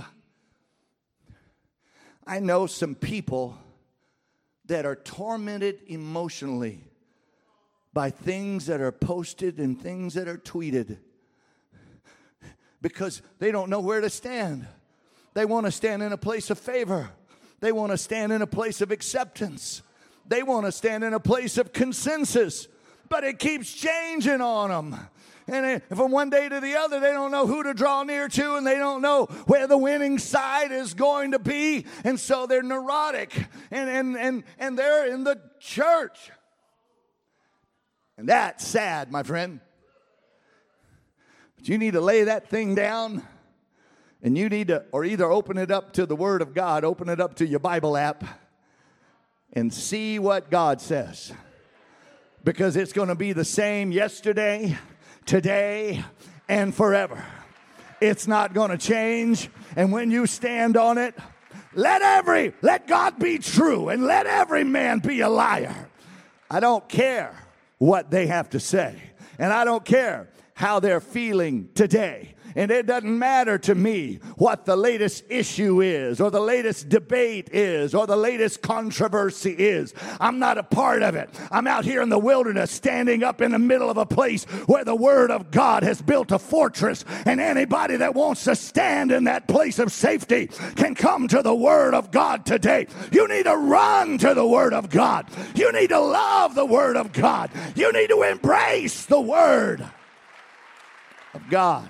I know some people that are tormented emotionally by things that are posted and things that are tweeted because they don't know where to stand. They want to stand in a place of favor. They want to stand in a place of acceptance. They want to stand in a place of consensus, but it keeps changing on them. And from one day to the other, they don't know who to draw near to, and they don't know where the winning side is going to be. And so they're neurotic, and, and, and, and they're in the church. And that's sad, my friend. But you need to lay that thing down, and you need to, or either open it up to the Word of God, open it up to your Bible app, and see what God says. Because it's going to be the same yesterday, today, and forever. It's not going to change. And when you stand on it, let every, let God be true and let every man be a liar. I don't care what they have to say. And I don't care how they're feeling today. And it doesn't matter to me what the latest issue is or the latest debate is or the latest controversy is. I'm not a part of it. I'm out here in the wilderness standing up in the middle of a place where the Word of God has built a fortress, and anybody that wants to stand in that place of safety can come to the Word of God today. You need to run to the Word of God. You need to love the Word of God. You need to embrace the Word of God.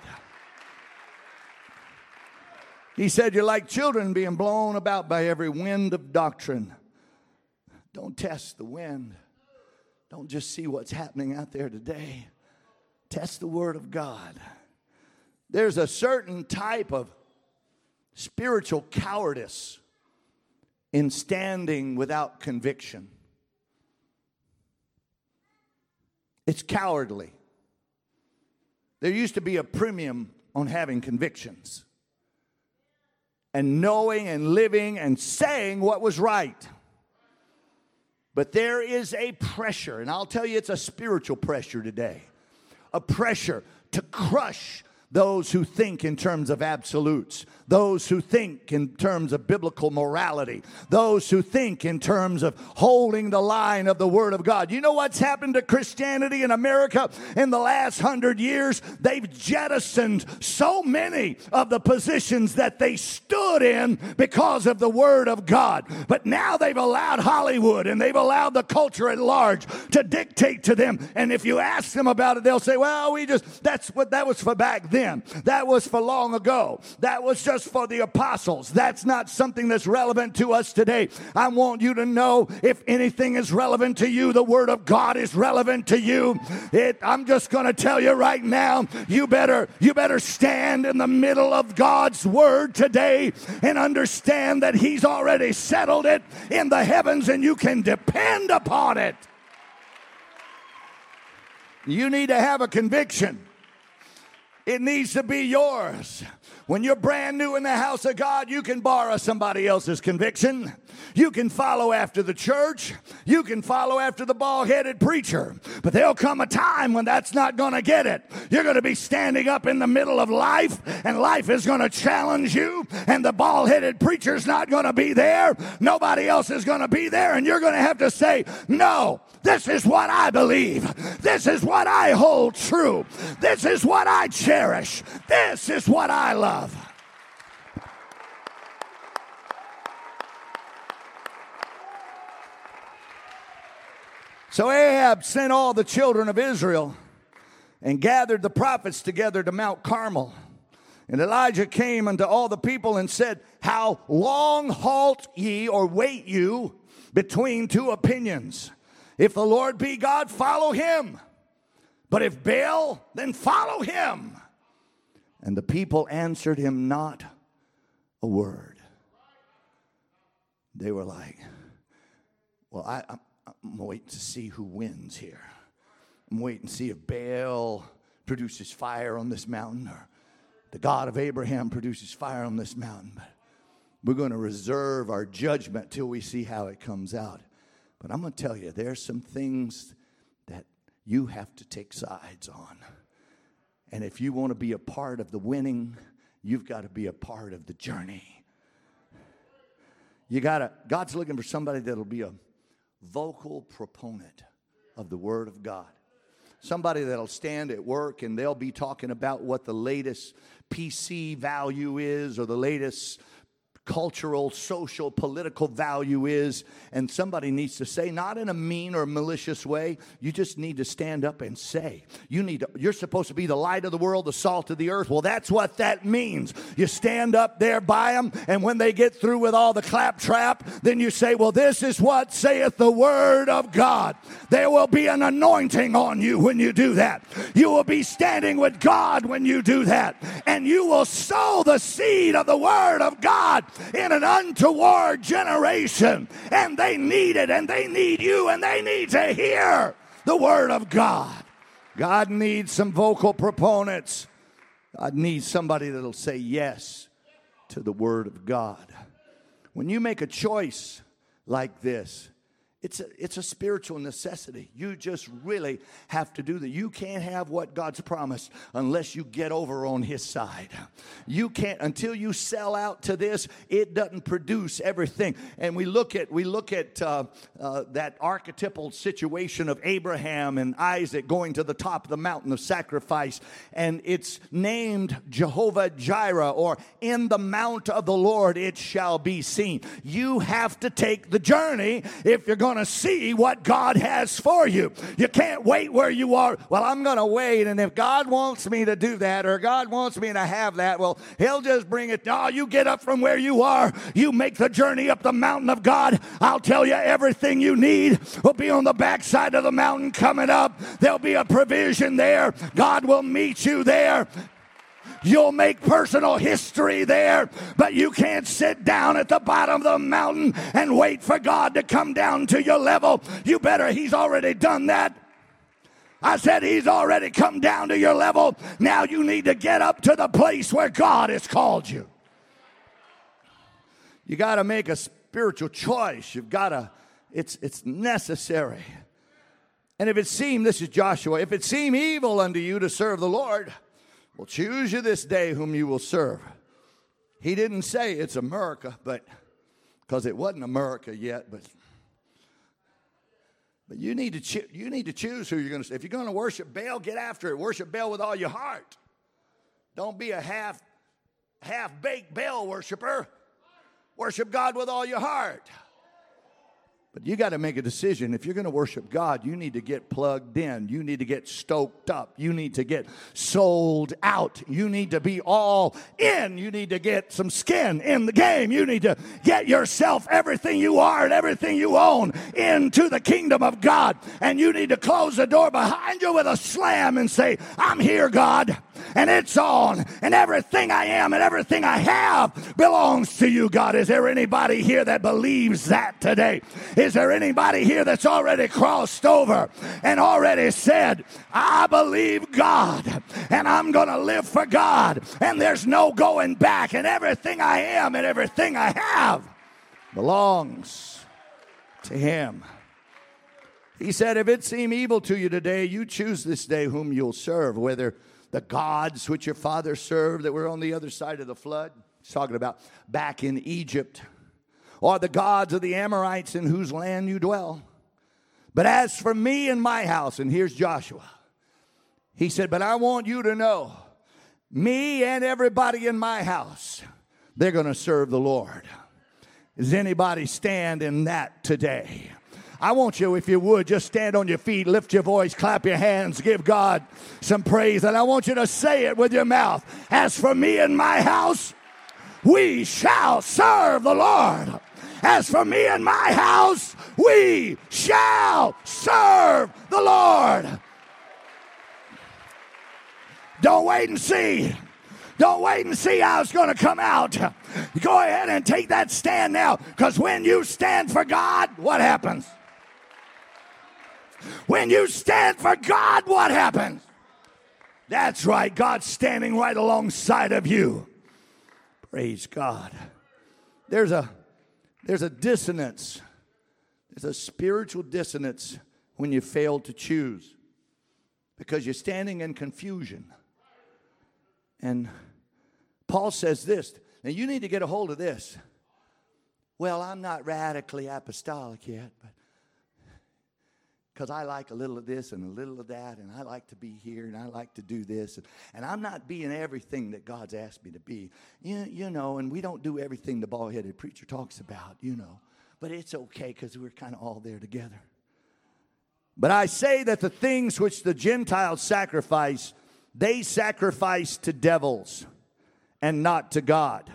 He said, you're like children being blown about by every wind of doctrine. Don't test the wind. Don't just see what's happening out there today. Test the Word of God. There's a certain type of spiritual cowardice in standing without conviction. It's cowardly. There used to be a premium on having convictions and knowing and living and saying what was right. But there is a pressure, and I'll tell you it's a spiritual pressure today. A pressure to crush those who think in terms of absolutes, those who think in terms of biblical morality, those who think in terms of holding the line of the Word of God. You know what's happened to Christianity in America in the last hundred years? They've jettisoned so many of the positions that they stood in because of the Word of God. But now they've allowed Hollywood and they've allowed the culture at large to dictate to them. And if you ask them about it, they'll say, well, we just, that's what, that was for back then. That was for long ago. That was just for the apostles. That's not something that's relevant to us today. I want you to know, if anything is relevant to you, the Word of God is relevant to you. It, I'm just going to tell you right now, you better, you better stand in the middle of God's Word today and understand that He's already settled it in the heavens and you can depend upon it. You need to have a conviction. It needs to be yours. When you're brand new in the house of God, you can borrow somebody else's conviction. You can follow after the church. You can follow after the bald-headed preacher. But there'll come a time when that's not going to get it. You're going to be standing up in the middle of life, and life is going to challenge you, and the bald-headed preacher's not going to be there. Nobody else is going to be there, and you're going to have to say, no, this is what I believe. This is what I hold true. This is what I cherish. This is what I love. So Ahab sent all the children of Israel and gathered the prophets together to Mount Carmel. And Elijah came unto all the people and said, how long halt ye or wait you between two opinions? If the Lord be God, follow him. But if Baal, then follow him. And the people answered him not a word. They were like, well, I, I'm, I'm waiting to see who wins here. I'm waiting to see if Baal produces fire on this mountain, or the God of Abraham produces fire on this mountain. But we're going to reserve our judgment till we see how it comes out. But I'm going to tell you, there's some things that you have to take sides on. And if you want to be a part of the winning, you've got to be a part of the journey. You got to, God's looking for somebody that'll be a vocal proponent of the Word of God. Somebody that'll stand at work and they'll be talking about what the latest P C value is, or the latest cultural, social, political value is, and somebody needs to say, not in a mean or malicious way, you just need to stand up and say, you need to, you're supposed to be the light of the world, the salt of the earth. Well, that's what that means. You stand up there by them, and when they get through with all the claptrap, then you say, well, this is what saith the Word of God. There will be an anointing on you when you do that. You will be standing with God when you do that, and you will sow the seed of the Word of God in an untoward generation, and they need it, and they need you, and they need to hear the Word of God. God needs some vocal proponents. God needs somebody that'll say yes to the Word of God. When you make a choice like this, It's a, it's a spiritual necessity. You just really have to do that. You can't have what God's promised unless you get over on His side. You can't, until you sell out to this, it doesn't produce everything. And we look at we look at uh, uh, that archetypal situation of Abraham and Isaac going to the top of the mountain of sacrifice, and it's named Jehovah Jireh, or in the mount of the Lord it shall be seen. You have to take the journey if you're going to see what God has for you. You can't wait where you are. Well, I'm going to wait, and if God wants me to do that, or God wants me to have that, well, He'll just bring it. No, you get up from where you are. You make the journey up the mountain of God. I'll tell you, everything you need will be on the backside of the mountain coming up. There'll be a provision there. God will meet you there. You'll make personal history there, but you can't sit down at the bottom of the mountain and wait for God to come down to your level. You better, He's already done that. I said He's already come down to your level. Now you need to get up to the place where God has called you. You got to make a spiritual choice. You've got to, it's, it's necessary. And if it seem, this is Joshua, if it seem evil unto you to serve the Lord, well, choose you this day whom you will serve. He didn't say it's America, but because it wasn't America yet, but but you need to cho- you need to choose who you're going to. If you're going to worship Baal, get after it. Worship Baal with all your heart. Don't be a half half baked Baal worshiper. Worship God with all your heart. But you got to make a decision. If you're going to worship God, you need to get plugged in. You need to get stoked up. You need to get sold out. You need to be all in. You need to get some skin in the game. You need to get yourself, everything you are and everything you own, into the kingdom of God. And you need to close the door behind you with a slam and say, I'm here, God. and it's on, and everything I am and everything I have belongs to you, God. Is there anybody here that believes that today? Is there anybody here that's already crossed over and already said, I believe God, and I'm going to live for God, and there's no going back, and everything I am and everything I have belongs to him. He said, if it seem evil to you today, you choose this day whom you'll serve, whether the gods which your fathers served that were on the other side of the flood. He's talking about back in Egypt, or the gods of the Amorites in whose land you dwell. But as for me and my house, and here's Joshua, he said, but I want you to know, me and everybody in my house, they're going to serve the Lord. Does anybody stand in that today? I want you, if you would, just stand on your feet, lift your voice, clap your hands, give God some praise. And I want you to say it with your mouth. As for me and my house, we shall serve the Lord. As for me and my house, we shall serve the Lord. Don't wait and see. Don't wait and see how it's going to come out. Go ahead and take that stand now, because when you stand for God, what happens? When you stand for God, what happens? That's right. God's standing right alongside of you. Praise God. There's a, there's a dissonance. There's a spiritual dissonance when you fail to choose, because you're standing in confusion. And Paul says this. Now, you need to get a hold of this. Well, I'm not radically apostolic yet, but because I like a little of this and a little of that, and I like to be here, and I like to do this, and, and I'm not being everything that God's asked me to be. You, you know, and we don't do everything the bald-headed preacher talks about, you know. But it's okay, because we're kind of all there together. But I say that the things which the Gentiles sacrifice, they sacrifice to devils and not to God.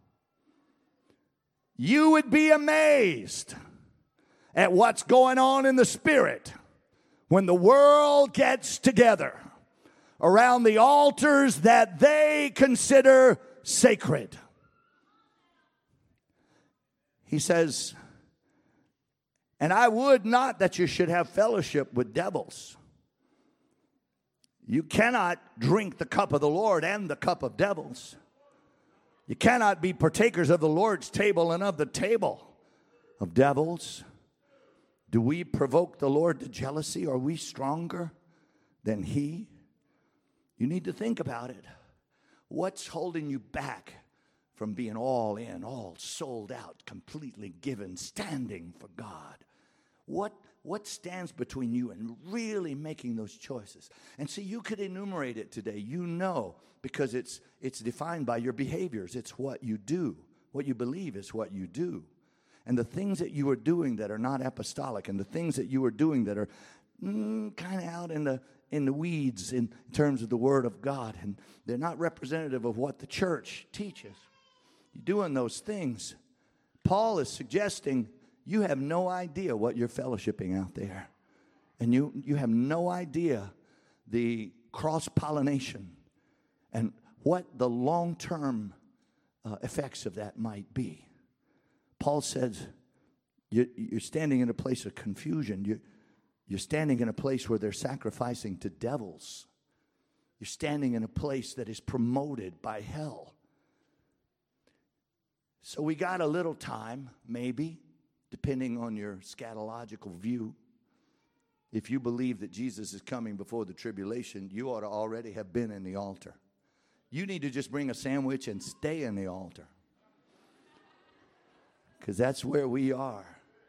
You would be amazed at what's going on in the spirit when the world gets together around the altars that they consider sacred. He says, and I would not that you should have fellowship with devils. You cannot drink the cup of the Lord and the cup of devils. You cannot be partakers of the Lord's table and of the table of devils. Do we provoke the Lord to jealousy? Are we stronger than he? You need to think about it. What's holding you back from being all in, all sold out, completely given, standing for God? What, what stands between you and really making those choices? And see, you could enumerate it today. You know, because it's, it's defined by your behaviors. It's what you do. What you believe is what you do. And the things that you are doing that are not apostolic, and the things that you are doing that are mm, kind of out in the in the weeds in terms of the Word of God, and they're not representative of what the church teaches. You're doing those things. Paul is suggesting you have no idea what you're fellowshipping out there, and you you have no idea the cross-pollination and what the long-term uh, effects of that might be. Paul says, you're standing in a place of confusion. You're, you're standing in a place where they're sacrificing to devils. You're standing in a place that is promoted by hell. So we got a little time, maybe, depending on your scatological view. If you believe that Jesus is coming before the tribulation, you ought to already have been in the altar. You need to just bring a sandwich and stay in the altar, because that's where we are.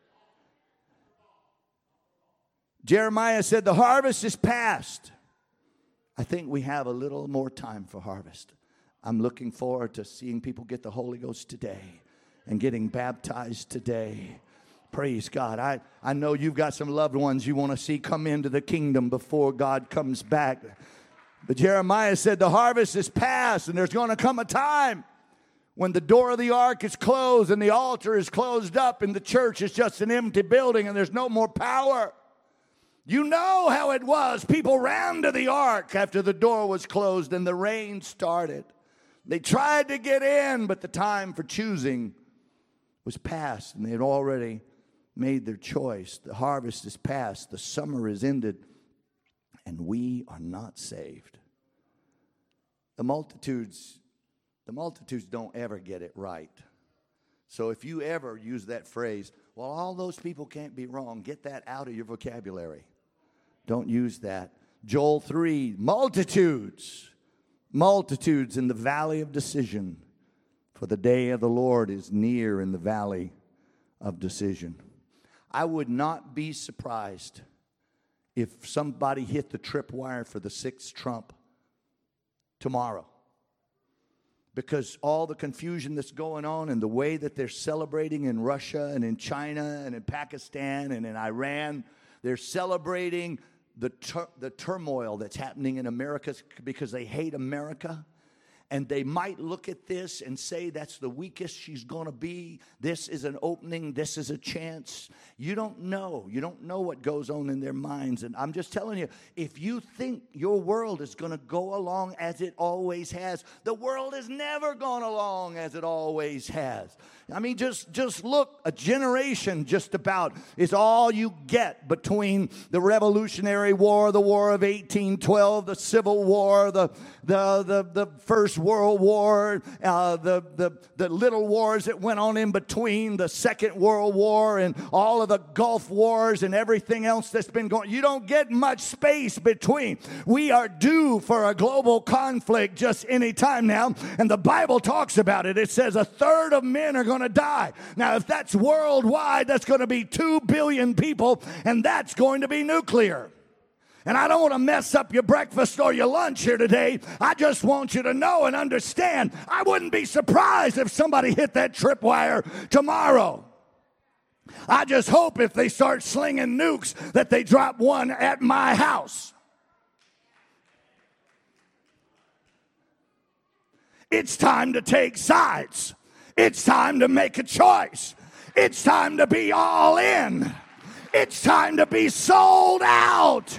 Jeremiah said, the harvest is past. I think we have a little more time for harvest. I'm looking forward to seeing people get the Holy Ghost today and getting baptized today. Praise God. I, I know you've got some loved ones you want to see come into the kingdom before God comes back. But Jeremiah said the harvest is past, and there's going to come a time when the door of the ark is closed and the altar is closed up and the church is just an empty building and there's no more power. You know how it was. People ran to the ark after the door was closed and the rain started. They tried to get in, but the time for choosing was past, and they had already made their choice. The harvest is past. The summer is ended, and we are not saved. The multitudes, the multitudes don't ever get it right. So if you ever use that phrase, well, all those people can't be wrong, get that out of your vocabulary. Don't use that. Joel three, multitudes, multitudes in the valley of decision, for the day of the Lord is near in the valley of decision. I would not be surprised if somebody hit the tripwire for the sixth trump tomorrow. Because all the confusion that's going on and the way that they're celebrating in Russia and in China and in Pakistan and in Iran, they're celebrating the tur- the turmoil that's happening in America because they hate America. And they might look at this and say, that's the weakest she's going to be. This is an opening. This is a chance. You don't know. You don't know what goes on in their minds. And I'm just telling you, if you think your world is going to go along as it always has, the world has never gone along as it always has. I mean, just, just look, a generation just about is all you get between the Revolutionary War, the War of eighteen twelve, the Civil War, the, the, the, the First World War, uh, the, the, the little wars that went on in between, the Second World War, and all of the Gulf Wars and everything else that's been going. You don't get much space between. We are due for a global conflict just any time now, and the Bible talks about it. It says a third of men are going to die. Now, if that's worldwide, that's going to be two billion people, and that's going to be nuclear. And I don't want to mess up your breakfast or your lunch here today. I just want you to know and understand, I wouldn't be surprised if somebody hit that tripwire tomorrow. I just hope if they start slinging nukes that they drop one at my house. It's time to take sides. It's time to make a choice. It's time to be all in. It's time to be sold out.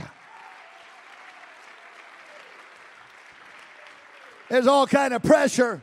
There's all kind of pressure.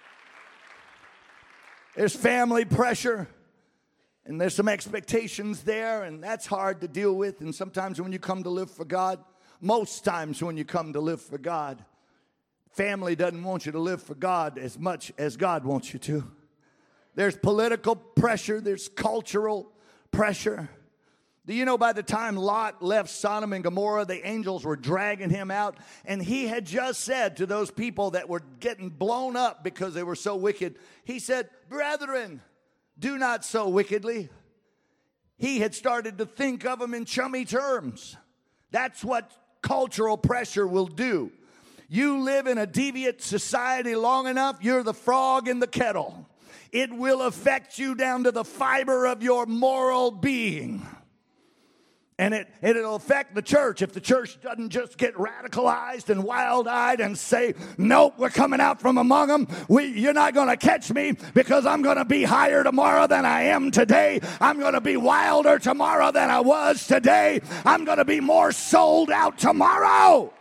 There's family pressure. And there's some expectations there, and that's hard to deal with. And sometimes when you come to live for God, most times when you come to live for God, family doesn't want you to live for God as much as God wants you to. There's political pressure. There's cultural pressure. Do you know by the time Lot left Sodom and Gomorrah, the angels were dragging him out, and he had just said to those people that were getting blown up because they were so wicked, he said, brethren, do not so wickedly. He had started to think of them in chummy terms. That's what cultural pressure will do. You live in a deviant society long enough, you're the frog in the kettle. It will affect you down to the fiber of your moral being. And it, it'll affect the church if the church doesn't just get radicalized and wild-eyed and say, nope, we're coming out from among them. We, you're not going to catch me because I'm going to be higher tomorrow than I am today. I'm going to be wilder tomorrow than I was today. I'm going to be more sold out tomorrow.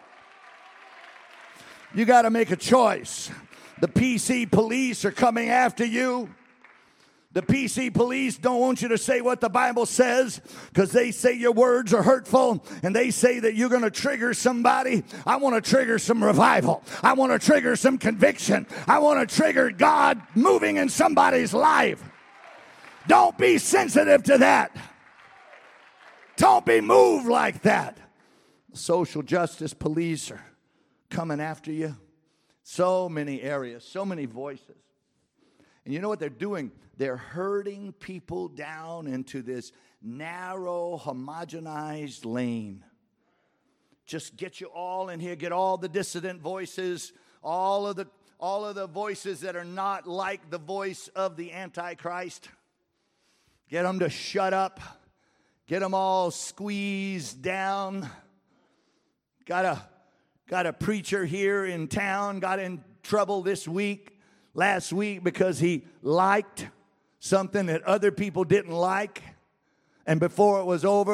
You got to make a choice. The P C police are coming after you. The P C police don't want you to say what the Bible says because they say your words are hurtful and they say that you're going to trigger somebody. I want to trigger some revival. I want to trigger some conviction. I want to trigger God moving in somebody's life. Don't be sensitive to that. Don't be moved like that. Social justice police are coming after you. So many areas, so many voices. And you know what they're doing? They're herding people down into this narrow, homogenized lane. Just get you all in here, get all the dissident voices, all of the all of the voices that are not like the voice of the Antichrist. Get them to shut up. Get them all squeezed down. Got a, got a preacher here in town, got in trouble this week, last week, because he liked something that other people didn't like. And before it was over,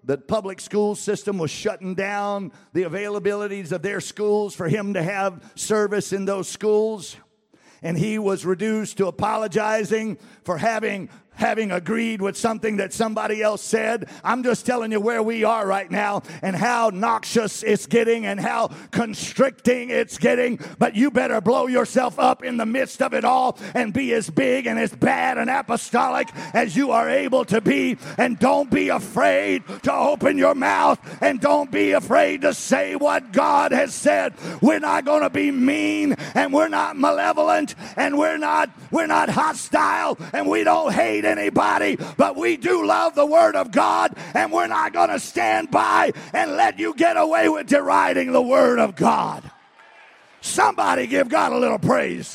the public school system was shutting down the availabilities of their schools for him to have service in those schools. And he was reduced to apologizing for having having agreed with something that somebody else said. I'm just telling you where we are right now and how noxious it's getting and how constricting it's getting. But you better blow yourself up in the midst of it all and be as big and as bad and apostolic as you are able to be. And don't be afraid to open your mouth, and don't be afraid to say what God has said. We're not going to be mean, and we're not malevolent, and we're not we're not hostile, and we don't hate anybody, but we do love the Word of God, and we're not going to stand by and let you get away with deriding the Word of God. Somebody give God a little praise.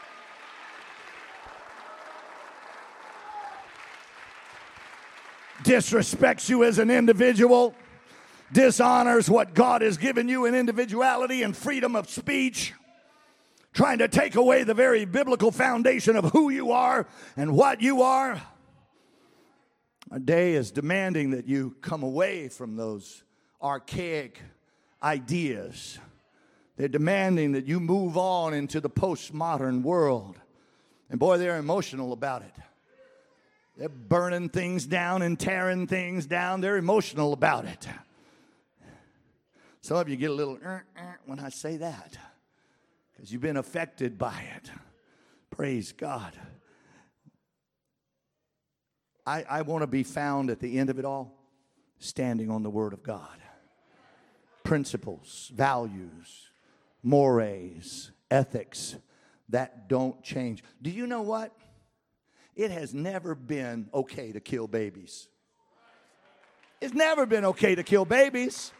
Disrespects you as an individual, dishonors what God has given you in individuality and freedom of speech, trying to take away the very biblical foundation of who you are and what you are. Our day is demanding that you come away from those archaic ideas. They're demanding that you move on into the postmodern world. And boy, they're emotional about it. They're burning things down and tearing things down. They're emotional about it. Some of you get a little uh, uh, when I say that, because you've been affected by it. Praise God. I, I want to be found at the end of it all standing on the Word of God. Principles, values, mores, ethics that don't change. Do you know what? It has never been okay to kill babies. It's never been okay to kill babies.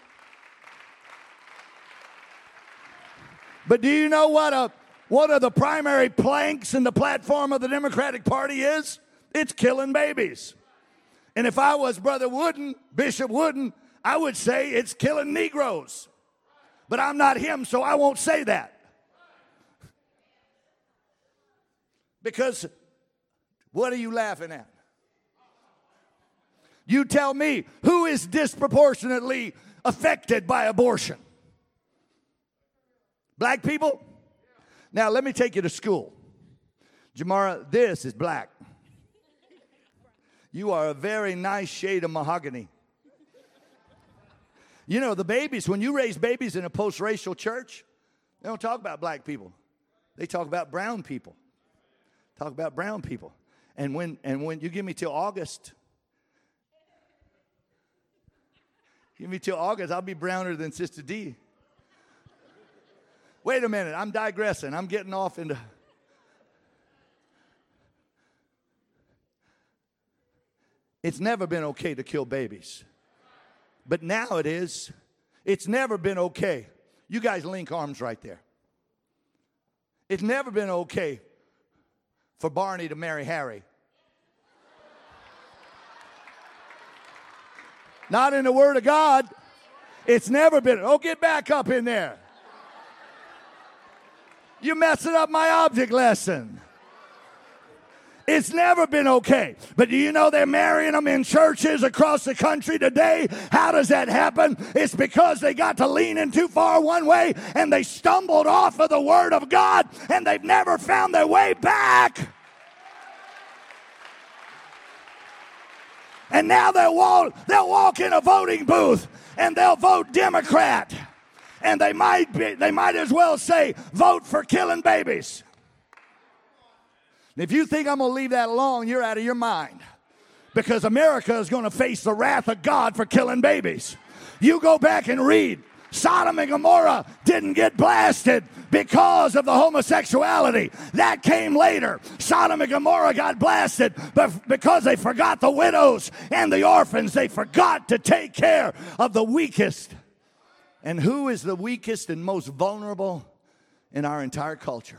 But do you know what a one of the primary planks in the platform of the Democratic Party is? It's killing babies. And if I was Brother Wooden, Bishop Wooden, I would say it's killing Negroes. But I'm not him, so I won't say that. Because what are you laughing at? You tell me, who is disproportionately affected by abortion? Black people? Now, let me take you to school. Jamara, this is black. You are a very nice shade of mahogany. You know, the babies, when you raise babies in a post-racial church, they don't talk about black people. They talk about brown people. Talk about brown people. And when and when you give me till August, give me till August, I'll be browner than Sister D. Wait a minute, I'm digressing. I'm getting off into... It's never been okay to kill babies. But now it is. It's never been okay. You guys link arms right there. It's never been okay for Barney to marry Harry. Not in the Word of God. It's never been. Oh, get back up in there. You're messing up my object lesson. It's never been okay. But do you know they're marrying them in churches across the country today? How does that happen? It's because they got to lean in too far one way and they stumbled off of the Word of God and they've never found their way back. And now they'll walk, they'll walk in a voting booth and they'll vote Democrat. And they might be, they might as well say, vote for killing babies. If you think I'm going to leave that alone, you're out of your mind. Because America is going to face the wrath of God for killing babies. You go back and read. Sodom and Gomorrah didn't get blasted because of the homosexuality. That came later. Sodom and Gomorrah got blasted but because they forgot the widows and the orphans. They forgot to take care of the weakest. And who is the weakest and most vulnerable in our entire culture?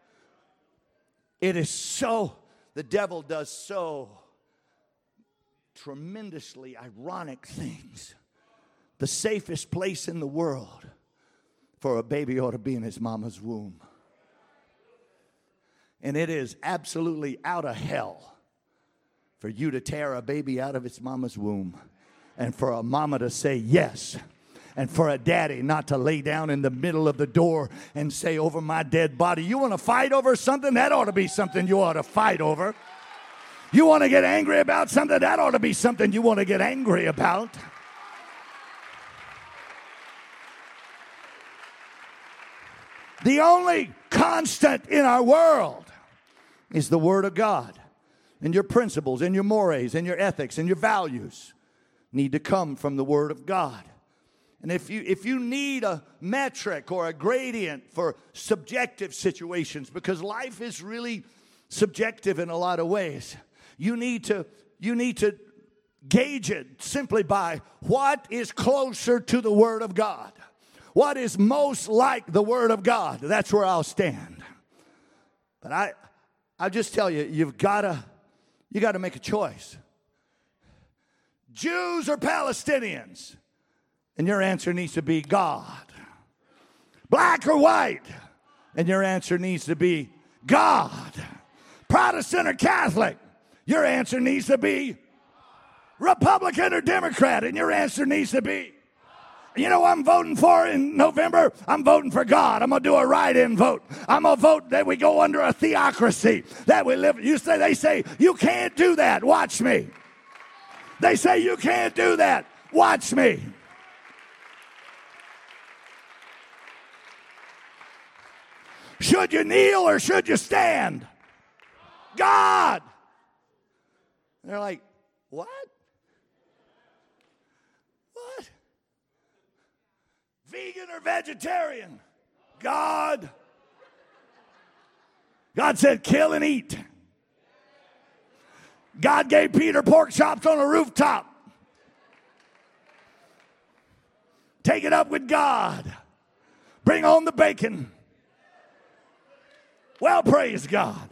It is so, the devil does so tremendously ironic things. The safest place in the world for a baby ought to be in his mama's womb. And it is absolutely out of hell for you to tear a baby out of its mama's womb and for a mama to say yes, and for a daddy not to lay down in the middle of the door and say over my dead body, you want to fight over something? That ought to be something you ought to fight over. You want to get angry about something? That ought to be something you want to get angry about. The only constant in our world is the Word of God. And your principles and your mores and your ethics and your values need to come from the Word of God. And if you if you need a metric or a gradient for subjective situations, because life is really subjective in a lot of ways, you need to you need to gauge it simply by what is closer to the Word of God. What is most like the Word of God? That's where I'll stand. But I I just tell you, you've gotta you gotta make a choice. Jews or Palestinians? And your answer needs to be God. Black or white? And your answer needs to be God. Protestant or Catholic? Your answer needs to be Republican or Democrat? And your answer needs to be, you know what I'm voting for in November? I'm voting for God. I'm going to do a write-in vote. I'm going to vote that we go under a theocracy, that we live. You say, they say, you can't do that. Watch me. They say, you can't do that. Watch me. Should you kneel or should you stand? God. And they're like, what? What? Vegan or vegetarian? God. God said, kill and eat. God gave Peter pork chops on a rooftop. Take it up with God. Bring on the bacon. Well, praise God.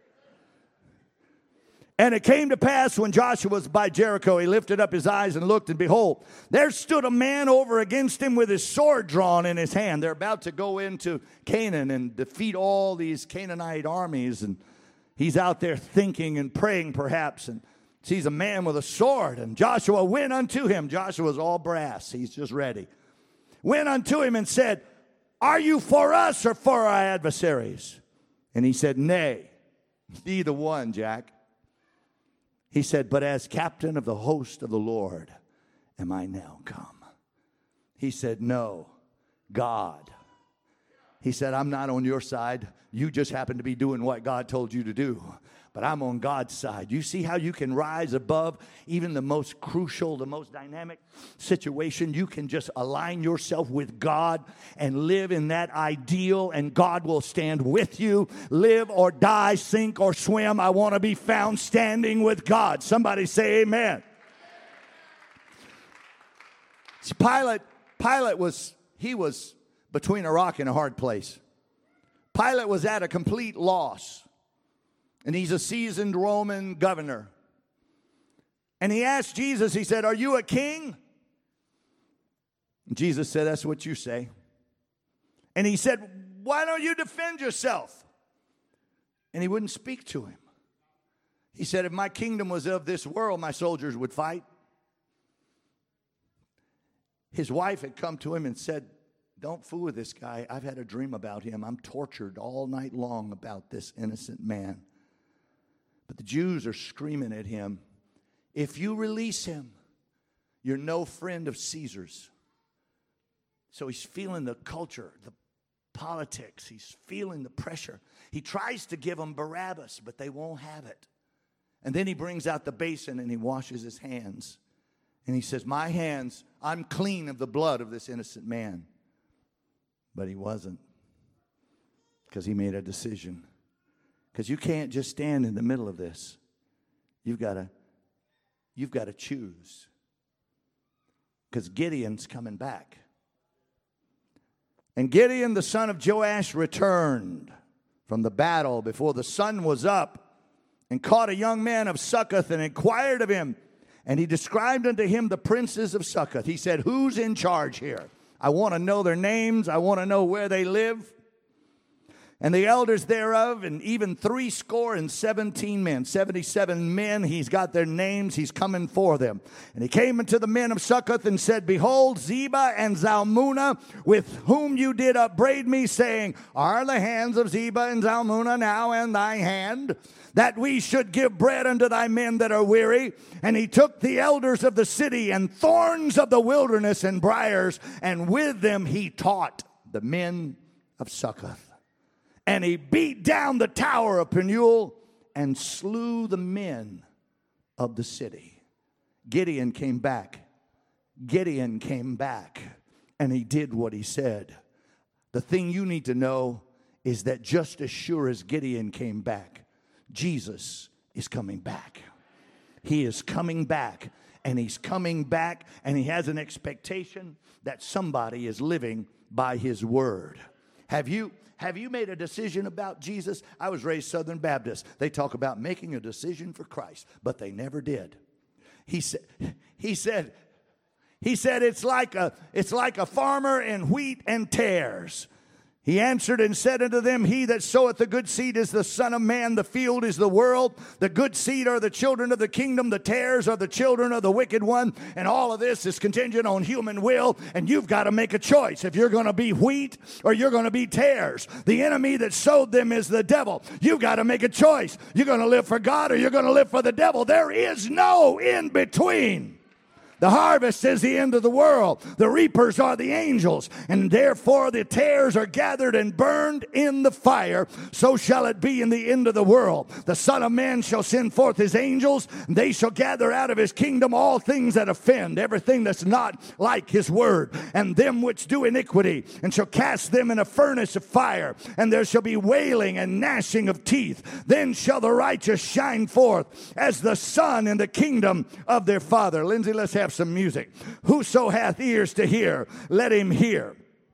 And it came to pass when Joshua was by Jericho, he lifted up his eyes and looked, and behold, there stood a man over against him with his sword drawn in his hand. They're about to go into Canaan and defeat all these Canaanite armies. And he's out there thinking and praying perhaps, and sees a man with a sword. And Joshua went unto him. Joshua's all brass. He's just ready. Went unto him and said, are you for us or for our adversaries? And he said, nay, neither one, Jack. He said, but as captain of the host of the Lord am I now come. He said, no, God. He said, I'm not on your side. You just happen to be doing what God told you to do. But I'm on God's side. You see how you can rise above even the most crucial, the most dynamic situation? You can just align yourself with God and live in that ideal, and God will stand with you. Live or die, sink or swim. I want to be found standing with God. Somebody say amen. See, Pilate, Pilate was, he was between a rock and a hard place. Pilate was at a complete loss. And he's a seasoned Roman governor. And he asked Jesus, he said, are you a king? And Jesus said, that's what you say. And he said, why don't you defend yourself? And he wouldn't speak to him. He said, if my kingdom was of this world, my soldiers would fight. His wife had come to him and said, don't fool with this guy. I've had a dream about him. I'm tortured all night long about this innocent man. But the Jews are screaming at him, if you release him, you're no friend of Caesar's. So he's feeling the culture, the politics. He's feeling the pressure. He tries to give them Barabbas, but they won't have it. And then he brings out the basin and he washes his hands. And he says, my hands, I'm clean of the blood of this innocent man. But he wasn't, because he made a decision. Because you can't just stand in the middle of this. You've got to, you've got to choose. Because Gideon's coming back. And Gideon, the son of Joash, returned from the battle before the sun was up, and caught a young man of Succoth, and inquired of him. And he described unto him the princes of Succoth. He said, who's in charge here? I want to know their names. I want to know where they live. And the elders thereof, and even threescore and seventeen men, seventy-seven men, he's got their names, he's coming for them. And he came unto the men of Succoth and said, Behold, Zebah and Zalmunna, with whom you did upbraid me, saying, Are the hands of Zebah and Zalmunna now in thy hand, that we should give bread unto thy men that are weary? And he took the elders of the city and thorns of the wilderness and briars, and with them he taught the men of Succoth. And he beat down the tower of Penuel and slew the men of the city. Gideon came back. Gideon came back, and he did what he said. The thing you need to know is that just as sure as Gideon came back, Jesus is coming back. He is coming back, and he's coming back, and he has an expectation that somebody is living by his word. Have you... Have you made a decision about Jesus? I was raised Southern Baptist. They talk about making a decision for Christ, but they never did. He said, he said, he said it's like a, it's like a farmer in wheat and tares. He answered and said unto them, He that soweth the good seed is the Son of Man. The field is the world. The good seed are the children of the kingdom. The tares are the children of the wicked one. And all of this is contingent on human will. And you've got to make a choice if you're going to be wheat or you're going to be tares. The enemy that sowed them is the devil. You've got to make a choice. You're going to live for God or you're going to live for the devil. There is no in between. The harvest is the end of the world. The reapers are the angels. And therefore the tares are gathered and burned in the fire. So shall it be in the end of the world. The Son of Man shall send forth his angels. And they shall gather out of his kingdom all things that offend, everything that's not like his word, and them which do iniquity, and shall cast them in a furnace of fire. And there shall be wailing and gnashing of teeth. Then shall the righteous shine forth as the sun in the kingdom of their Father. Lindsay, let's have some music. Whoso hath ears to hear, let him hear.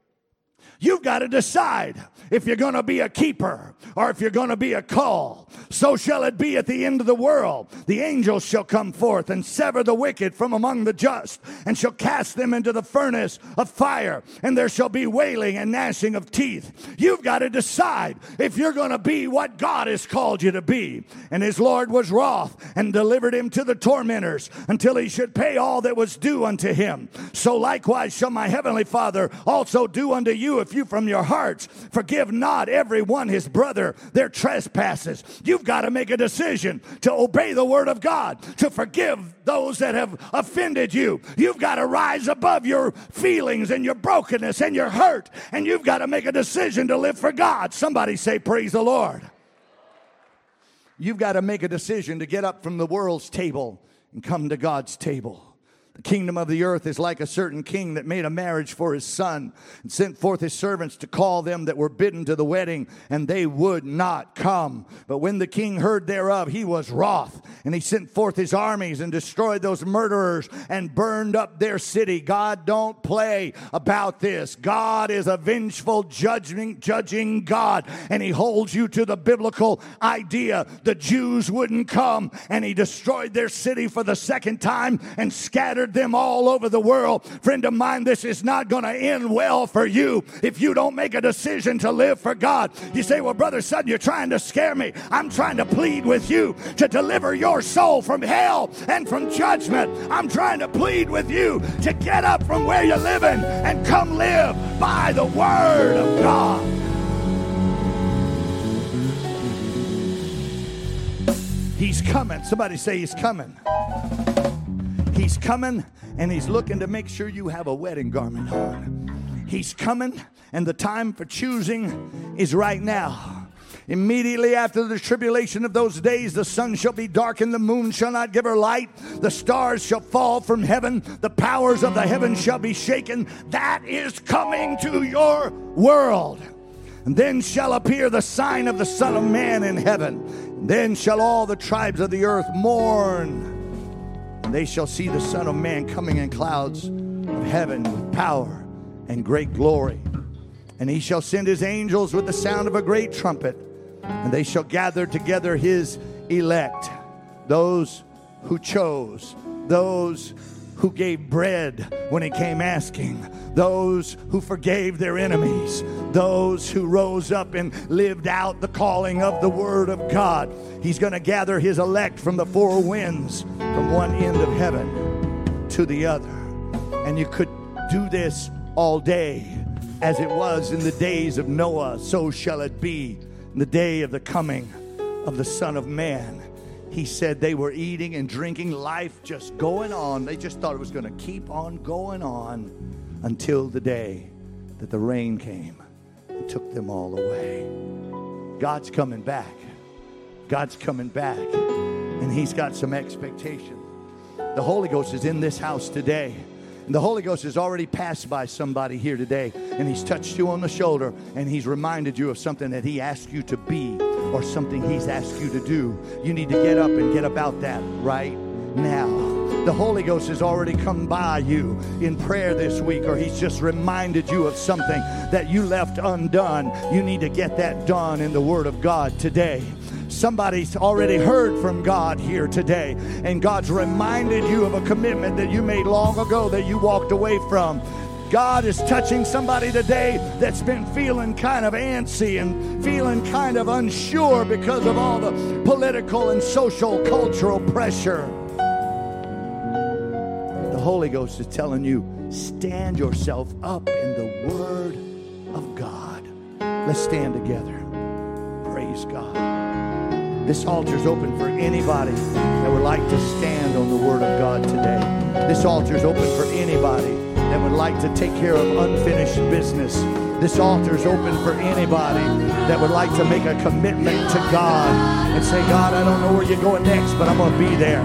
You've got to decide if you're going to be a keeper or if you're going to be a call. So shall it be at the end of the world. The angels shall come forth and sever the wicked from among the just, and shall cast them into the furnace of fire, and there shall be wailing and gnashing of teeth. You've got to decide if you're going to be what God has called you to be. And his Lord was wroth and delivered him to the tormentors until he should pay all that was due unto him. So likewise shall my heavenly Father also do unto you if you from your hearts forgive not every one his brother their trespasses. You've got to make a decision to obey the word of God, to forgive those that have offended you. You've got to rise above your feelings and your brokenness and your hurt, and you've got to make a decision to live for God. Somebody say, praise the Lord. You've got to make a decision to get up from the world's table and come to God's table. The kingdom of the earth is like a certain king that made a marriage for his son and sent forth his servants to call them that were bidden to the wedding, and they would not come. But when the king heard thereof, he was wroth, and he sent forth his armies and destroyed those murderers and burned up their city. God don't play about this. God is a vengeful, judging, judging God, and he holds you to the biblical idea. The Jews wouldn't come, and he destroyed their city for the second time and scattered them all over the world. Friend of mine, this is not going to end well for you if you don't make a decision to live for God. You say, well, Brother Sutton, you're trying to scare me. I'm trying to plead with you to deliver your soul from hell and from judgment. I'm trying to plead with you to get up from where you're living and come live by the word of God. He's coming. Somebody say he's coming. He's coming, and he's looking to make sure you have a wedding garment on. He's coming, and the time for choosing is right now. Immediately after the tribulation of those days, the sun shall be darkened, the moon shall not give her light, the stars shall fall from heaven, the powers of the heavens shall be shaken. That is coming to your world. And then shall appear the sign of the Son of Man in heaven. And then shall all the tribes of the earth mourn. And they shall see the Son of Man coming in clouds of heaven with power and great glory. And he shall send his angels with the sound of a great trumpet. And they shall gather together his elect, those who chose, those who gave bread when he came asking, those who forgave their enemies, those who rose up and lived out the calling of the Word of God. He's going to gather his elect from the four winds, from one end of heaven to the other. And you could do this all day. As it was in the days of Noah, so shall it be in the day of the coming of the Son of Man. He said they were eating and drinking, life just going on. They just thought it was going to keep on going on until the day that the rain came and took them all away. God's coming back. God's coming back. And he's got some expectation. The Holy Ghost is in this house today. And the Holy Ghost has already passed by somebody here today, and he's touched you on the shoulder, and he's reminded you of something that he asked you to be or something he's asked you to do. You need to get up and get about that right now. The Holy Ghost has already come by you in prayer this week, or he's just reminded you of something that you left undone. You need to get that done in the Word of God today. Somebody's already heard from God here today, and God's reminded you of a commitment that you made long ago that you walked away from. God is touching somebody today that's been feeling kind of antsy and feeling kind of unsure because of all the political and social cultural pressure. The Holy Ghost is telling you, stand yourself up in the Word of God. Let's stand together. Praise God. This altar's open for anybody that would like to stand on the Word of God today. This altar's open for anybody that would like to take care of unfinished business. This altar's open for anybody that would like to make a commitment to God and say, God, I don't know where you're going next, but I'm going to be there.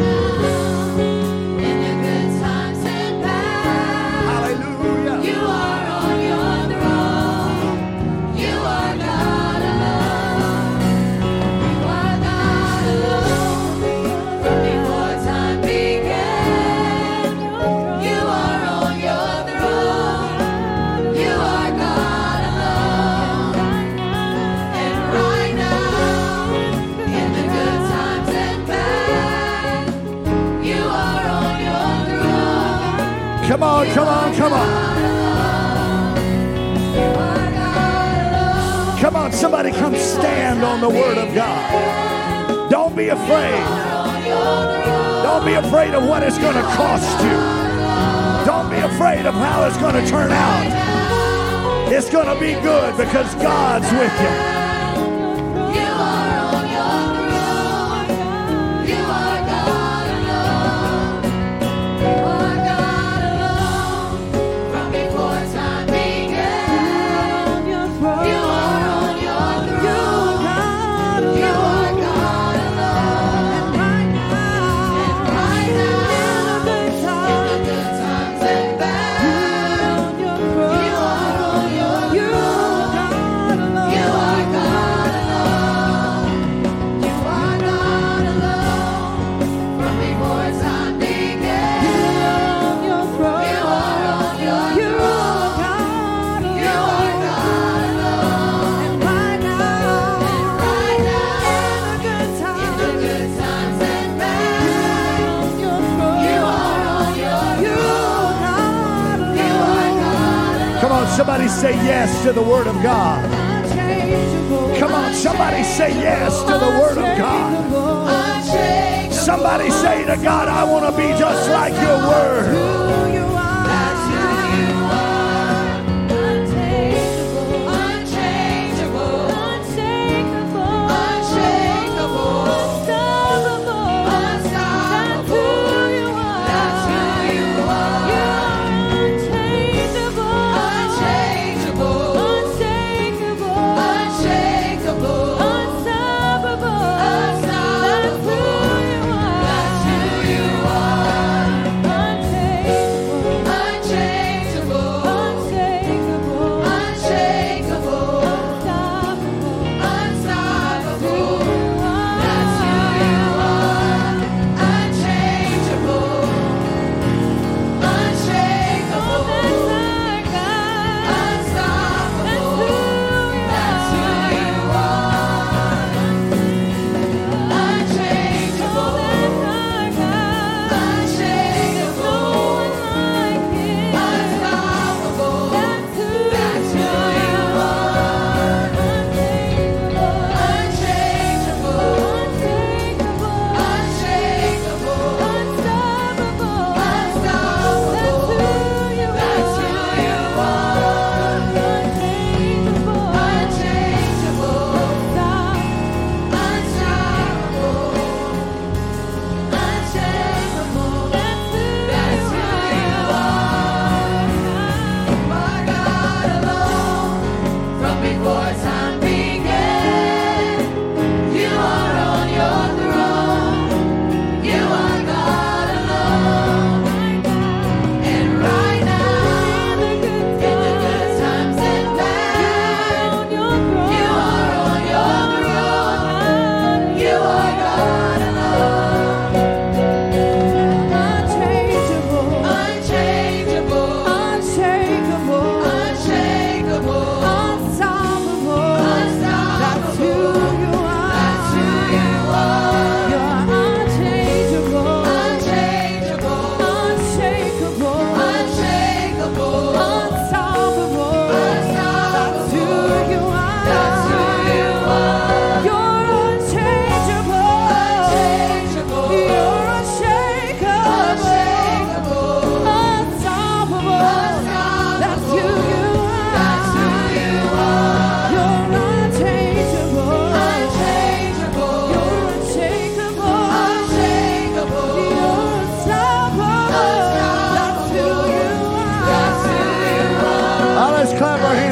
Come on, come on, come on. Come on, somebody come stand on the Word of God. Don't be afraid. Don't be afraid of what it's going to cost you. Don't be afraid of how it's going to turn out. It's going to be good because God's with you. Somebody say yes to the Word of God. Come on, somebody say yes to the Word of God. Somebody say to God, I want to be just like your Word.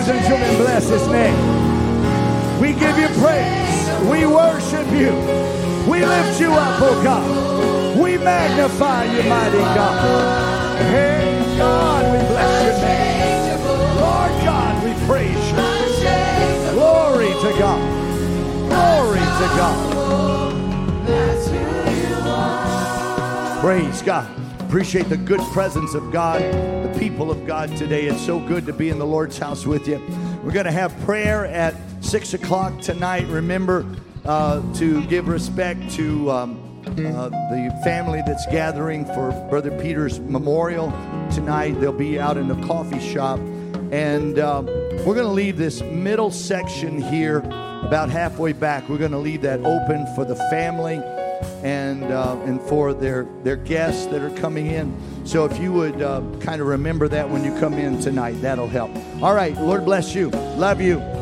presence Him and bless His name. We give You praise. We worship You. We lift You up, oh God. We magnify You, mighty God. Hey, God, we bless Your name. Lord God, we praise You. Glory to God. Glory to God. Praise God. Appreciate the good presence of God, the people of God today. It's so good to be in the Lord's house with you. We're going to have prayer at six o'clock tonight. Remember uh, to give respect to um, uh, the family that's gathering for Brother Peter's memorial tonight. They'll be out in the coffee shop. And uh, we're going to leave this middle section here about halfway back. We're going to leave that open for the family and uh, and for their their guests that are coming in. So if you would uh, kind of remember that when you come in tonight, that'll help. All right, Lord bless you. Love you.